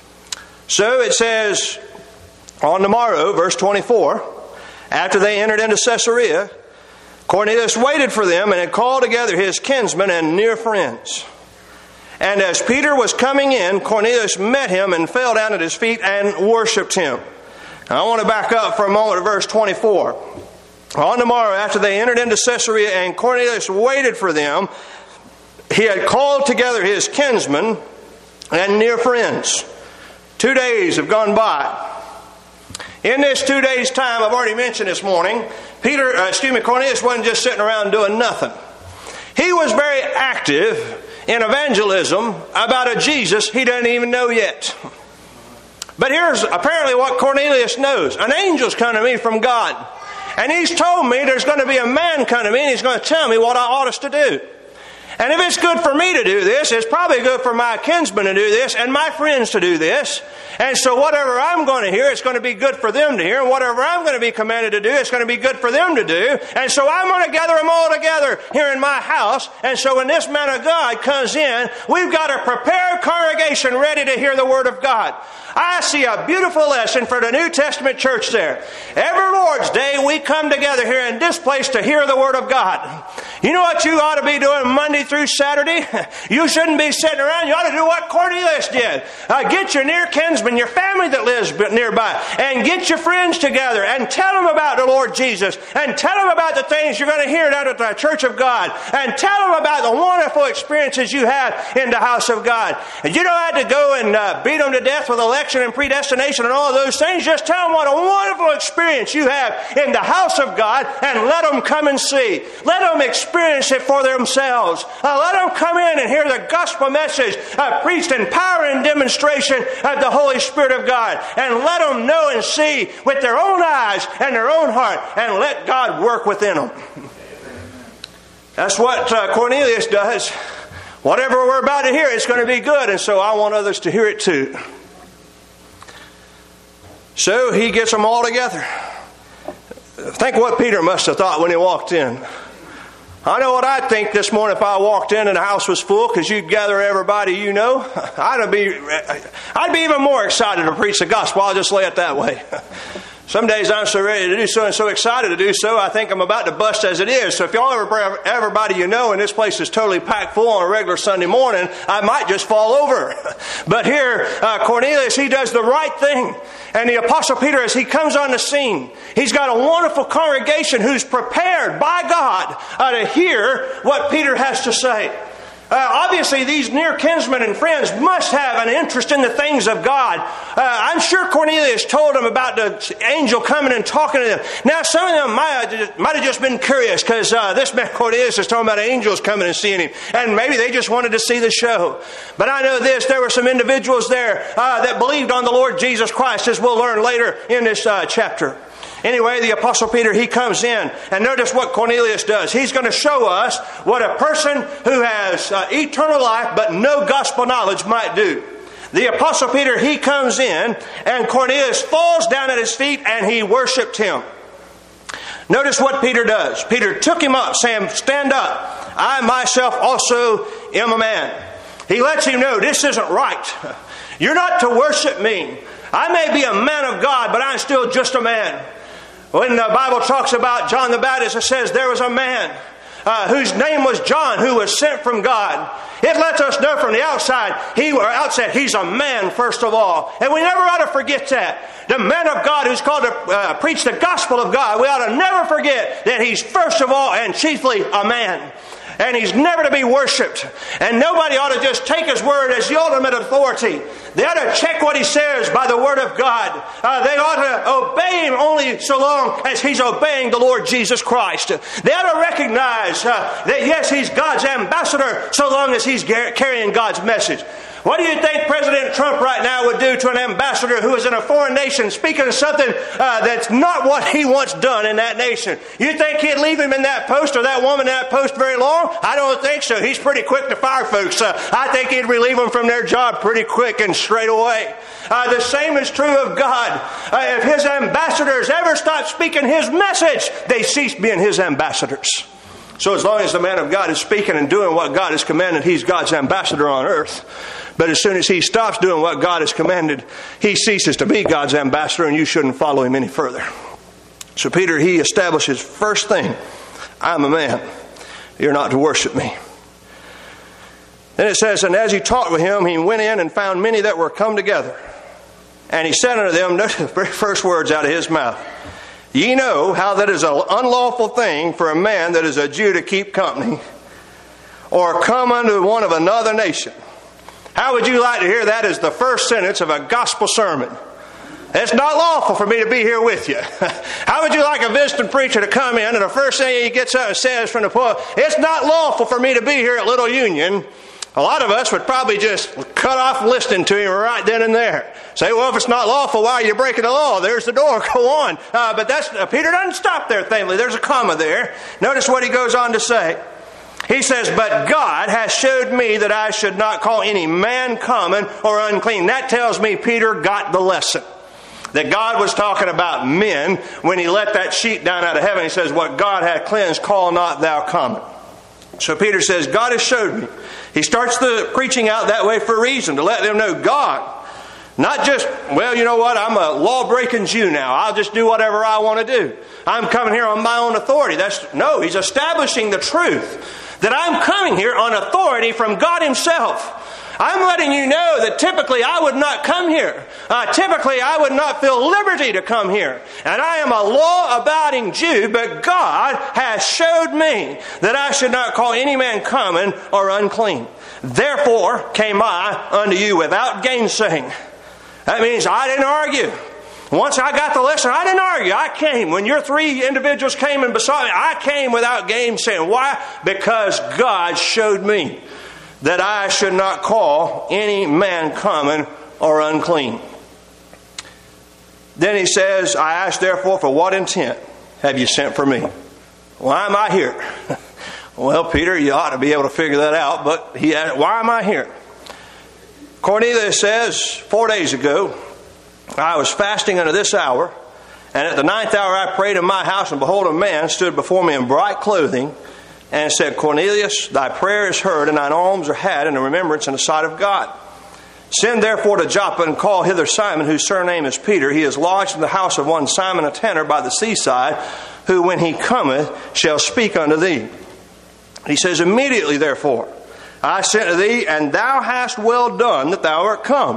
So it says, on the morrow, verse 24, after they entered into Caesarea, Cornelius waited for them and had called together his kinsmen and near friends. And as Peter was coming in, Cornelius met him and fell down at his feet and worshipped him. Now, I want to back up for a moment to verse 24. On the morrow, after they entered into Caesarea and Cornelius waited for them, he had called together his kinsmen and near friends. 2 days have gone by. In this 2 days' time, I've already mentioned this morning, Cornelius wasn't just sitting around doing nothing. He was very active in evangelism about a Jesus he doesn't even know yet. But here's apparently what Cornelius knows. An angel's come to me from God. And he's told me there's going to be a man come to me and he's going to tell me what I ought us to do. And if it's good for me to do this, it's probably good for my kinsmen to do this and my friends to do this. And so whatever I'm going to hear, it's going to be good for them to hear. And whatever I'm going to be commanded to do, it's going to be good for them to do. And so I'm going to gather them all together here in my house. And so when this man of God comes in, we've got a prepared congregation ready to hear the Word of God. I see a beautiful lesson for the New Testament church there. Every Lord's Day, we come together here in this place to hear the Word of God. You know what you ought to be doing Monday through Saturday? You shouldn't be sitting around. You ought to do what Cornelius did. Get your near kinsmen, your family that lives nearby, and get your friends together and tell them about the Lord Jesus, and tell them about the things you're going to hear down at the church of God, and tell them about the wonderful experiences you had in the house of God. And you don't have to go and beat them to death with election and predestination and all of those things. Just tell them what a wonderful experience you have in the house of God, and let them come and see. Let them experience it for themselves. Let them come in and hear the gospel message preached in power and demonstration of the Holy Spirit of God. And let them know and see with their own eyes and their own heart, and let God work within them. That's what Cornelius does. Whatever we're about to hear, it's going to be good. And so I want others to hear it too. So he gets them all together. Think what Peter must have thought when he walked in. I know what I'd think this morning if I walked in and the house was full, because you'd gather everybody you know. I'd be even more excited to preach the gospel. I'll just lay it that way. Some days I'm so ready to do so and so excited to do so, I think I'm about to bust as it is. So if y'all ever bring everybody you know and this place is totally packed full on a regular Sunday morning, I might just fall over. But here, Cornelius, he does the right thing. And the Apostle Peter, as he comes on the scene, he's got a wonderful congregation who's prepared by God to hear what Peter has to say. Obviously, these near kinsmen and friends must have an interest in the things of God. I'm sure Cornelius told them about the angel coming and talking to them. Now, some of them might have just been curious, because this man Cornelius is talking about angels coming and seeing him. And maybe they just wanted to see the show. But I know this, there were some individuals there that believed on the Lord Jesus Christ, as we'll learn later in this chapter. Anyway, the Apostle Peter, he comes in, and notice what Cornelius does. He's going to show us what a person who has eternal life but no gospel knowledge might do. The Apostle Peter, he comes in, and Cornelius falls down at his feet, and he worshipped him. Notice what Peter does. Peter took him up, saying, "Stand up. I myself also am a man." He lets him know, this isn't right. You're not to worship me. I may be a man of God, but I'm still just a man. When the Bible talks about John the Baptist, it says there was a man whose name was John, who was sent from God. It lets us know from the outside, he's a man first of all. And we never ought to forget that. The man of God who's called to preach the gospel of God, we ought to never forget that he's first of all and chiefly a man. And he's never to be worshipped. And nobody ought to just take his word as the ultimate authority. They ought to check what he says by the word of God. They ought to obey him only so long as he's obeying the Lord Jesus Christ. They ought to recognize that yes, he's God's ambassador so long as he's carrying God's message. What do you think President Trump right now would do to an ambassador who is in a foreign nation speaking of something that's not what he wants done in that nation? You think he'd leave him in that post or that woman in that post very long? I don't think so. He's pretty quick to fire folks. I think he'd relieve them from their job pretty quick and straight away. The same is true of God. If His ambassadors ever stop speaking His message, they cease being His ambassadors. So as long as the man of God is speaking and doing what God has commanded, he's God's ambassador on earth. But as soon as he stops doing what God has commanded, he ceases to be God's ambassador, and you shouldn't follow him any further. So Peter, he establishes first thing, I'm a man. You're not to worship me. Then it says, and as he talked with him, he went in and found many that were come together. And he said unto them, notice the very first words out of his mouth, ye know how that is an unlawful thing for a man that is a Jew to keep company, or come unto one of another nation. How would you like to hear that as the first sentence of a gospel sermon? It's not lawful for me to be here with you. How would you like a visiting preacher to come in and the first thing he gets up and says from the pulpit, it's not lawful for me to be here at Little Union? A lot of us would probably just cut off listening to him right then and there. Say, well, if it's not lawful, why are you breaking the law? There's the door. Go on. But Peter doesn't stop there, thankfully. There's a comma there. Notice what he goes on to say. He says, but God has showed me that I should not call any man common or unclean. That tells me Peter got the lesson. That God was talking about men when he let that sheet down out of heaven. He says, what God hath cleansed, call not thou common. So Peter says, God has showed me. He starts the preaching out that way for a reason, to let them know God. Not just, well, you know what, I'm a law-breaking Jew now. I'll just do whatever I want to do. I'm coming here on my own authority. No, he's establishing the truth. That I'm coming here on authority from God Himself. I'm letting you know that typically I would not come here. Typically I would not feel liberty to come here. And I am a law-abiding Jew, but God has showed me that I should not call any man common or unclean. Therefore came I unto you without gainsaying. That means I didn't argue. Once I got the lesson, I didn't argue. I came. When your three individuals came and besought me, I came without gainsaying. Why? Because God showed me that I should not call any man common or unclean. Then he says, I ask therefore, for what intent have you sent for me? Why am I here? Well, Peter, you ought to be able to figure that out, but he asked, why am I here? Cornelius says, 4 days ago, I was fasting unto this hour, and at the 9th hour I prayed in my house, and behold, a man stood before me in bright clothing, and said, Cornelius, thy prayer is heard, and thine alms are had in the remembrance in the sight of God. Send therefore to Joppa, and call hither Simon, whose surname is Peter. He is lodged in the house of one Simon a tanner by the seaside, who when he cometh shall speak unto thee. He says, immediately therefore I sent to thee, and thou hast well done that thou art come.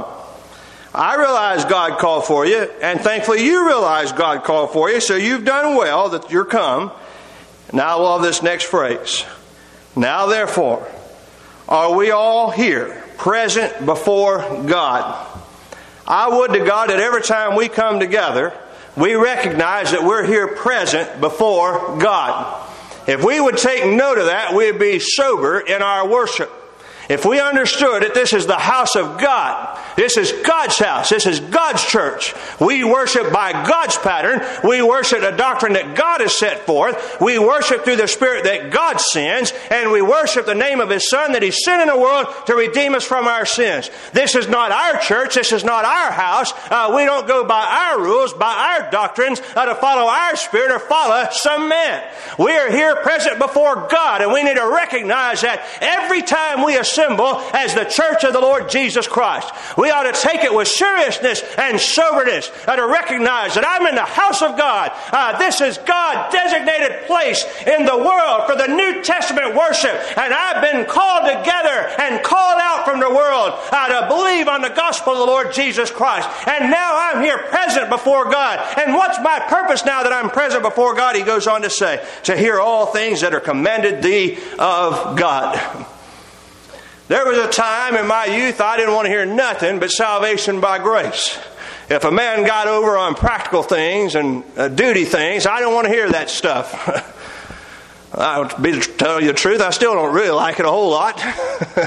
I realize God called for you, and thankfully you realize God called for you, so you've done well that you're come. Now I love this next phrase. Now therefore, are we all here, present before God? I would to God that every time we come together, we recognize that we're here present before God. If we would take note of that, we'd be sober in our worship. If we understood that this is the house of God, this is God's house, this is God's church. We worship by God's pattern. We worship the doctrine that God has set forth. We worship through the Spirit that God sends. And we worship the name of His Son that He sent in the world to redeem us from our sins. This is not our church. This is not our house. We don't go by our rules, by our doctrines, to follow our spirit or follow some man. We are here present before God, and we need to recognize that every time we assemble as the church of the Lord Jesus Christ, we ought to take it with seriousness and soberness to recognize that I'm in the house of God. This is God's designated place in the world for the New Testament worship, and I've been called together and called out from the world to believe on the gospel of the Lord Jesus Christ. And now I'm here present before God. And what's my purpose now that I'm present before God? He goes on to say, to hear all things that are commanded thee of God. There was a time in my youth I didn't want to hear nothing but salvation by grace. If a man got over on practical things and duty things, I don't want to hear that stuff. To tell you the truth, I still don't really like it a whole lot.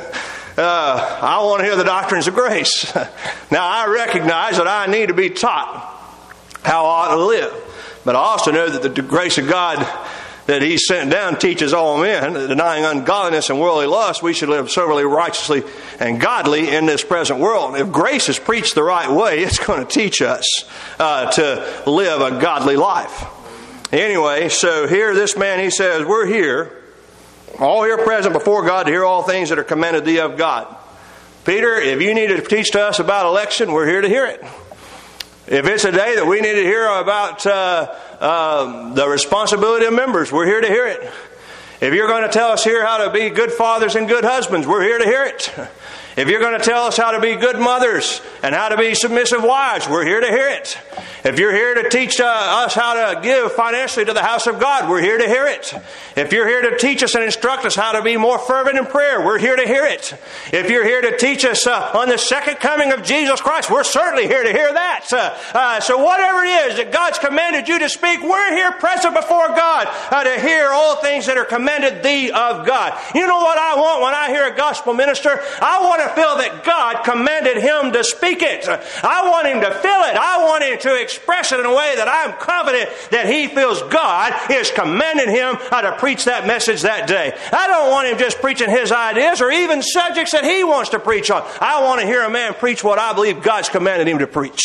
I want to hear the doctrines of grace. Now, I recognize that I need to be taught how I ought to live. But I also know that the grace of God that He sent down teaches all men that denying ungodliness and worldly lust, we should live soberly, righteously, and godly in this present world. If grace is preached the right way, it's going to teach us to live a godly life. Anyway, so here this man, he says, we're here, all here present before God to hear all things that are commanded thee of God. Peter, if you need to teach to us about election, we're here to hear it. If it's a day that we need to hear about the responsibility of members, we're here to hear it. If you're going to tell us here how to be good fathers and good husbands, we're here to hear it. If you're going to tell us how to be good mothers and how to be submissive wives, we're here to hear it. If you're here to teach us how to give financially to the house of God, we're here to hear it. If you're here to teach us and instruct us how to be more fervent in prayer, we're here to hear it. If you're here to teach us on the second coming of Jesus Christ, we're certainly here to hear that. So whatever it is that God's commanded you to speak, we're here present before God to hear all things that are commanded thee of God. You know what I want when I hear a gospel minister? I want to feel that God commanded him to speak it. I want him to feel it. I want him to express it in a way that I'm confident that he feels God is commanding him to preach that message that day. I don't want him just preaching his ideas or even subjects that he wants to preach on. I want to hear a man preach what I believe God's commanded him to preach.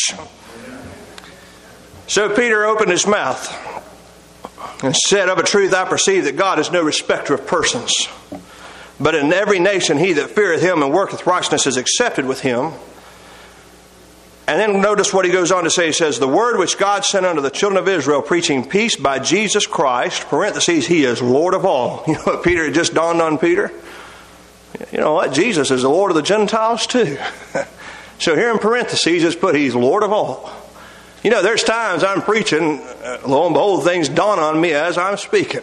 So Peter opened his mouth and said, of a truth I perceive that God is no respecter of persons. But in every nation he that feareth him and worketh righteousness is accepted with him. And then notice what he goes on to say. He says, the word which God sent unto the children of Israel, preaching peace by Jesus Christ, parentheses, he is Lord of all. You know what, Peter, it just dawned on Peter? You know what? Jesus is the Lord of the Gentiles too. So here in parentheses, it's put he's Lord of all. You know, there's times I'm preaching, lo and behold, things dawn on me as I'm speaking.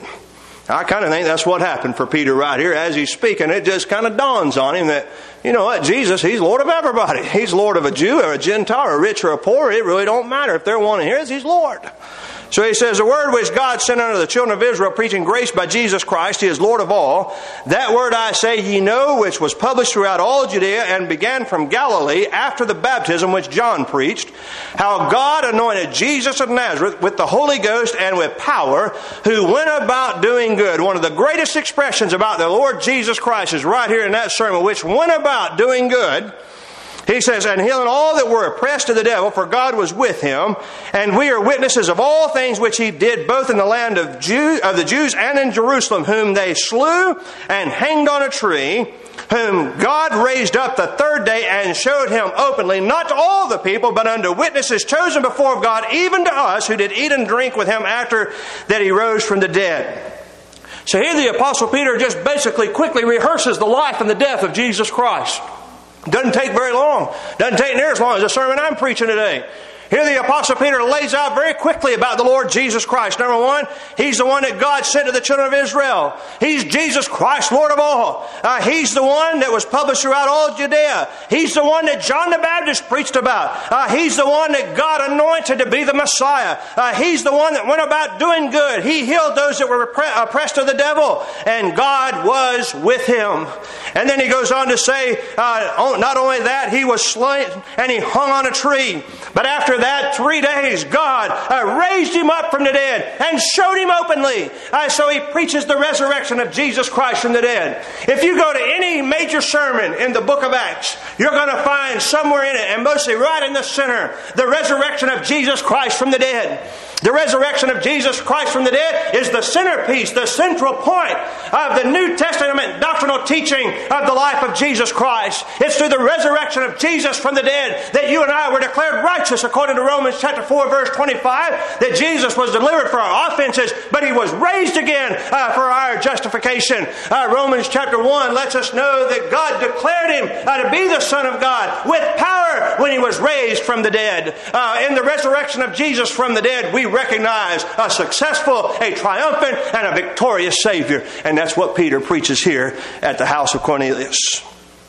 I kind of think that's what happened for Peter right here. As he's speaking, it just kind of dawns on him that, you know what, Jesus, he's Lord of everybody. He's Lord of a Jew or a Gentile or a rich or a poor. It really don't matter. If they're wanting to hear it, he's Lord. So he says, the word which God sent unto the children of Israel, preaching grace by Jesus Christ, he is Lord of all. That word I say ye know, which was published throughout all Judea and began from Galilee after the baptism which John preached, how God anointed Jesus of Nazareth with the Holy Ghost and with power, who went about doing good. One of the greatest expressions about the Lord Jesus Christ is right here in that sermon, which went about doing good. He says, and healing all that were oppressed of the devil, for God was with him. And we are witnesses of all things which he did, both in the land of the Jews and in Jerusalem, whom they slew and hanged on a tree, whom God raised up the third day and showed him openly, not to all the people, but unto witnesses chosen before God, even to us, who did eat and drink with him after that he rose from the dead. So here the Apostle Peter just basically quickly rehearses the life and the death of Jesus Christ. Doesn't take very long. Doesn't take near as long as the sermon I'm preaching today. Here the Apostle Peter lays out very quickly about the Lord Jesus Christ. Number one, he's the one that God sent to the children of Israel. He's Jesus Christ, Lord of all. He's the one that was published throughout all Judea. He's the one that John the Baptist preached about. He's the one that God anointed to be the Messiah. He's the one that went about doing good. He healed those that were oppressed of the devil. And God was with him. And then he goes on to say, not only that, he was slain and he hung on a tree. But after that 3 days, God raised him up from the dead and showed him openly. So he preaches the resurrection of Jesus Christ from the dead. If you go to any major sermon in the book of Acts, you're going to find somewhere in it, and mostly right in the center, the resurrection of Jesus Christ from the dead. The resurrection of Jesus Christ from the dead is the centerpiece, the central point of the New Testament doctrinal teaching of the life of Jesus Christ. It's through the resurrection of Jesus from the dead that you and I were declared righteous, according to Romans chapter 4, verse 25, that Jesus was delivered for our offenses, but he was raised again for our justification. Romans chapter 1 lets us know that God declared him to be the Son of God with power when he was raised from the dead. In the resurrection of Jesus from the dead, we recognize a successful, a triumphant, and a victorious Savior. And that's what Peter preaches here at the house of Cornelius.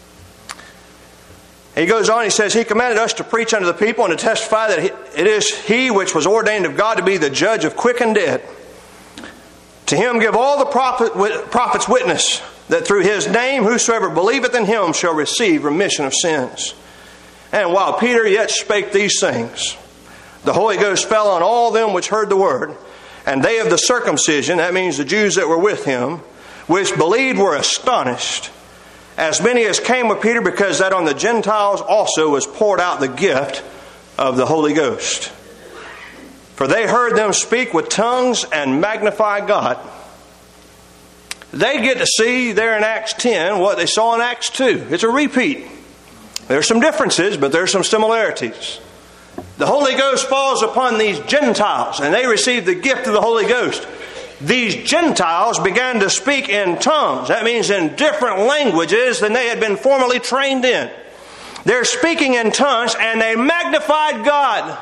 He goes on, he says, he commanded us to preach unto the people and to testify that it is he which was ordained of God to be the judge of quick and dead. To him give all the prophets witness that through his name whosoever believeth in him shall receive remission of sins. And while Peter yet spake these things, the Holy Ghost fell on all them which heard the word. And they of the circumcision, that means the Jews that were with him, which believed were astonished, as many as came with Peter, because that on the Gentiles also was poured out the gift of the Holy Ghost. For they heard them speak with tongues and magnify God. They get to see there in Acts 10 what they saw in Acts 2. It's a repeat. There's some differences, but there's some similarities. The Holy Ghost falls upon these Gentiles, and they receive the gift of the Holy Ghost. These Gentiles began to speak in tongues. That means in different languages than they had been formerly trained in. They're speaking in tongues, and they magnified God.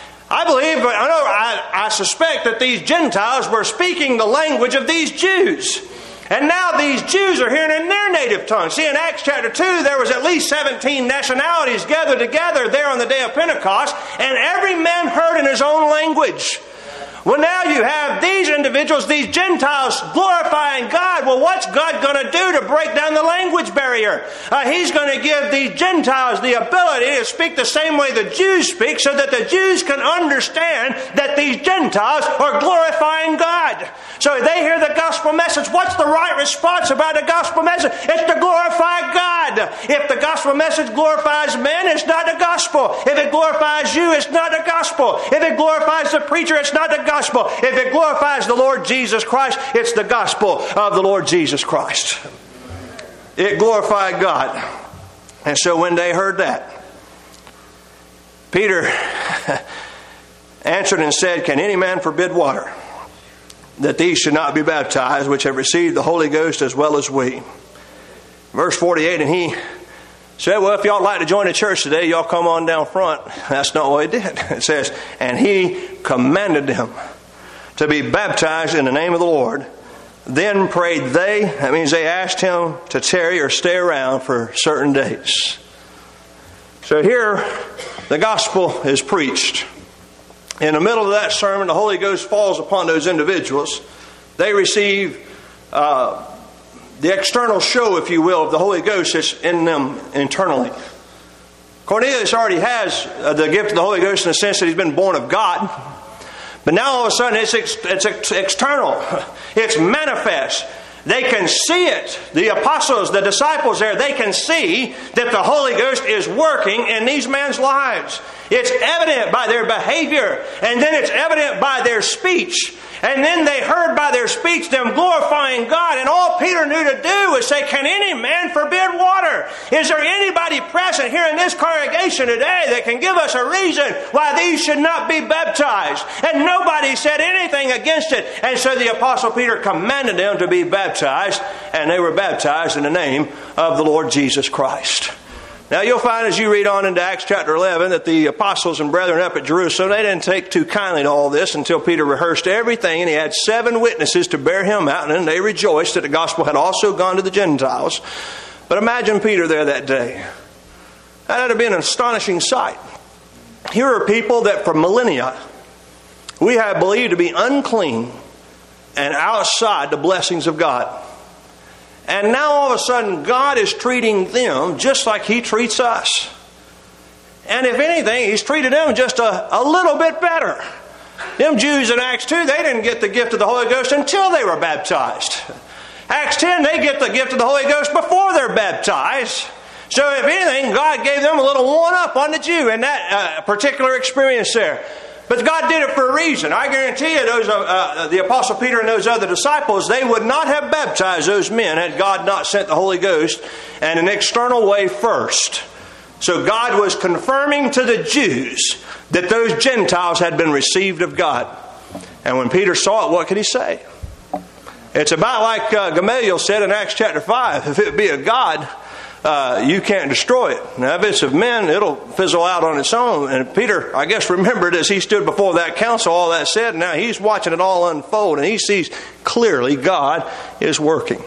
I suspect that these Gentiles were speaking the language of these Jews. And now these Jews are hearing in their native tongue. See, in Acts chapter 2, there was at least 17 nationalities gathered together there on the day of Pentecost, and every man heard in his own language. Well, now you have these individuals, these Gentiles, glorifying God. Well, what's God going to do to break down the language barrier? He's going to give these Gentiles the ability to speak the same way the Jews speak, so that the Jews can understand that these Gentiles are glorifying God. So they hear the gospel message. What's the right response about the gospel message? It's to glorify God. If the gospel message glorifies men, it's not the gospel. If it glorifies you, it's not the gospel. If it glorifies the preacher, it's not the gospel. If it glorifies the Lord Jesus Christ, it's the gospel of the Lord Jesus Christ. It glorified God. And so when they heard that, Peter answered and said, "Can any man forbid water, that these should not be baptized, which have received the Holy Ghost as well as we?" Verse 48, and he said, "Well, if y'all like to join the church today, y'all come on down front." That's not what he did. It says, and he commanded them to be baptized in the name of the Lord. Then prayed they. That means they asked him to tarry or stay around for certain days. So here, the gospel is preached. In the middle of that sermon, the Holy Ghost falls upon those individuals. They receive the external show, if you will, of the Holy Ghost that's in them internally. Cornelius already has the gift of the Holy Ghost in the sense that he's been born of God. But now all of a sudden it's external. It's manifest. They can see it. The apostles, the disciples there, they can see that the Holy Ghost is working in these men's lives. It's evident by their behavior, and then it's evident by their speech. And then they heard by their speech them glorifying God. And all Peter knew to do was say, "Can any man forbid water?" Is there anybody present here in this congregation today that can give us a reason why these should not be baptized? And nobody said anything against it. And so the Apostle Peter commanded them to be baptized, and they were baptized in the name of the Lord Jesus Christ. Now you'll find as you read on into Acts chapter 11 that the apostles and brethren up at Jerusalem, they didn't take too kindly to all this until Peter rehearsed everything, and he had 7 witnesses to bear him out, and then they rejoiced that the gospel had also gone to the Gentiles. But imagine Peter there that day. That had to be an astonishing sight. Here are people that for millennia we have believed to be unclean and outside the blessings of God. And now all of a sudden, God is treating them just like He treats us. And if anything, He's treated them just a little bit better. Them Jews in Acts 2, they didn't get the gift of the Holy Ghost until they were baptized. Acts 10, they get the gift of the Holy Ghost before they're baptized. So if anything, God gave them a little one-up on the Jew in that particular experience there. But God did it for a reason. I guarantee you, the Apostle Peter and those other disciples, they would not have baptized those men had God not sent the Holy Ghost in an external way first. So God was confirming to the Jews that those Gentiles had been received of God. And when Peter saw it, what could he say? It's about like Gamaliel said in Acts chapter 5, if it be a God, you can't destroy it. Now, if it's of men, it'll fizzle out on its own. And Peter, I guess, remembered as he stood before that council, all that said, and now he's watching it all unfold, and he sees clearly God is working.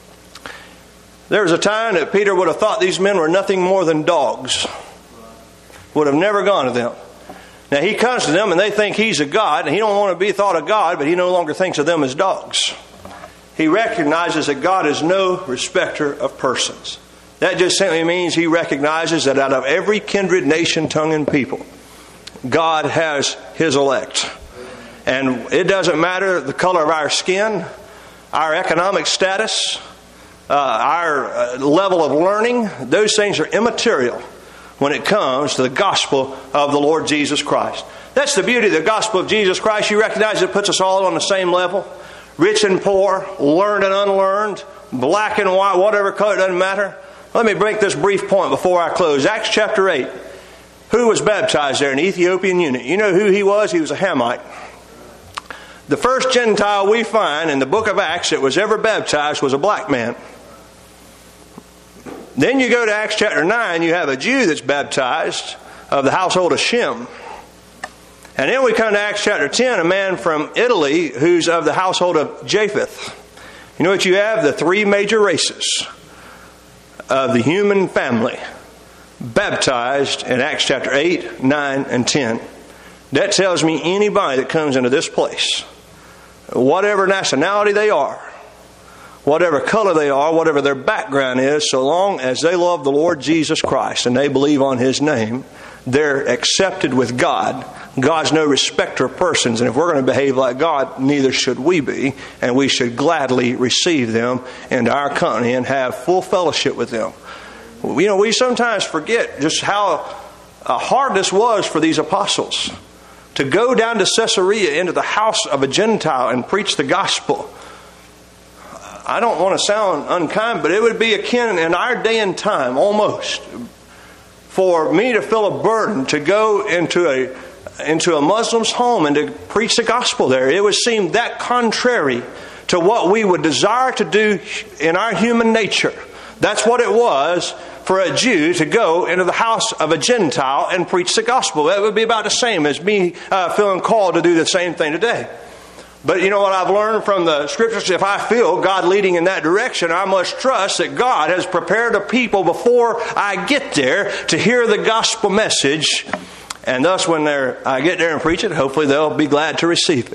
There was a time that Peter would have thought these men were nothing more than dogs. Would have never gone to them. Now, he comes to them, and they think he's a God, and he don't want to be thought a God, but he no longer thinks of them as dogs. he recognizes that God is no respecter of persons. That just simply means he recognizes that out of every kindred, nation, tongue, and people, God has his elect. And it doesn't matter the color of our skin, our economic status, our level of learning. Those things are immaterial when it comes to the gospel of the Lord Jesus Christ. That's the beauty of the gospel of Jesus Christ. You recognize it puts us all on the same level. Rich and poor, learned and unlearned, black and white, whatever color, it doesn't matter. Let me make this brief point before I close. Acts chapter 8. Who was baptized there? An Ethiopian eunuch. You know who he was? He was a Hamite. The first Gentile we find in the book of Acts that was ever baptized was a black man. Then you go to Acts chapter 9, you have a Jew that's baptized of the household of Shem. And then we come to Acts chapter 10, a man from Italy who's of the household of Japheth. You know what you have? The three major races of the human family baptized in Acts chapter 8, 9, and 10. That tells me anybody that comes into this place, whatever nationality they are, whatever color they are, whatever their background is, so long as they love the Lord Jesus Christ and they believe on His name, they're accepted with God. God's no respecter of persons, and if we're going to behave like God, neither should we be, and we should gladly receive them into our company and have full fellowship with them. You know, we sometimes forget just how hard this was for these apostles to go down to Caesarea into the house of a Gentile and preach the gospel. I don't want to sound unkind, but it would be akin in our day and time almost for me to feel a burden to go into a Muslim's home and to preach the gospel there. It would seem that contrary to what we would desire to do in our human nature. That's what it was for a Jew to go into the house of a Gentile and preach the gospel. That would be about the same as me feeling called to do the same thing today. But you know what I've learned from the Scriptures? If I feel God leading in that direction, I must trust that God has prepared a people before I get there to hear the gospel message. And thus when I get there and preach it, hopefully they'll be glad to receive it.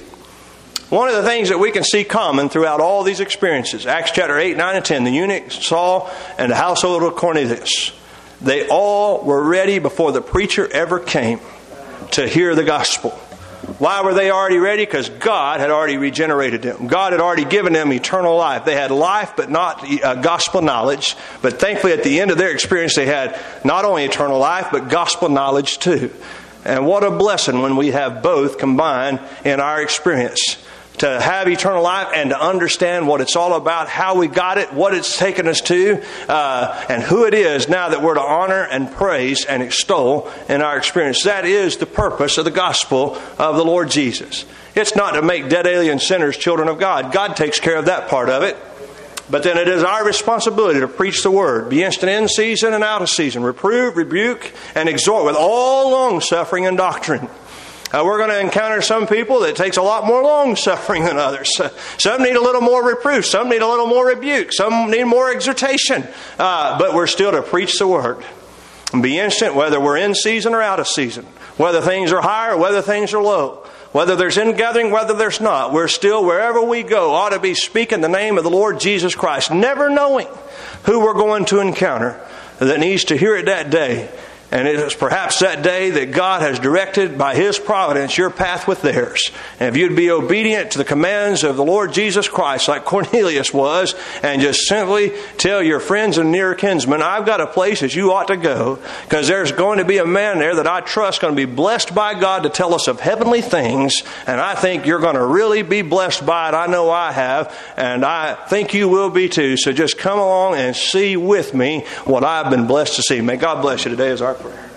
One of the things that we can see common throughout all these experiences, Acts chapter 8, 9, and 10, the eunuch, Saul, and the household of Cornelius, they all were ready before the preacher ever came to hear the gospel. Why were they already ready? Because God had already regenerated them. God had already given them eternal life. They had life, but not gospel knowledge. But thankfully, at the end of their experience, they had not only eternal life, but gospel knowledge too. And what a blessing when we have both combined in our experience. To have eternal life and to understand what it's all about, how we got it, what it's taken us to, and who it is now that we're to honor and praise and extol in our experience. That is the purpose of the gospel of the Lord Jesus. It's not to make dead alien sinners children of God. God takes care of that part of it. But then it is our responsibility to preach the word, be instant in season and out of season, reprove, rebuke, and exhort with all long suffering and doctrine. We're going to encounter some people that takes a lot more long suffering than others. Some need a little more reproof. Some need a little more rebuke. Some need more exhortation. But we're still to preach the word. And be instant whether we're in season or out of season. Whether things are high or whether things are low. Whether there's ingathering, whether there's not. We're still, wherever we go, ought to be speaking the name of the Lord Jesus Christ. Never knowing who we're going to encounter that needs to hear it that day. And it is perhaps that day that God has directed by His providence your path with theirs. And if you'd be obedient to the commands of the Lord Jesus Christ like Cornelius was, and just simply tell your friends and near kinsmen, I've got a place that you ought to go, because there's going to be a man there that I trust going to be blessed by God to tell us of heavenly things, and I think you're going to really be blessed by it. I know I have, and I think you will be too. So just come along and see with me what I've been blessed to see. May God bless you today as our prayer.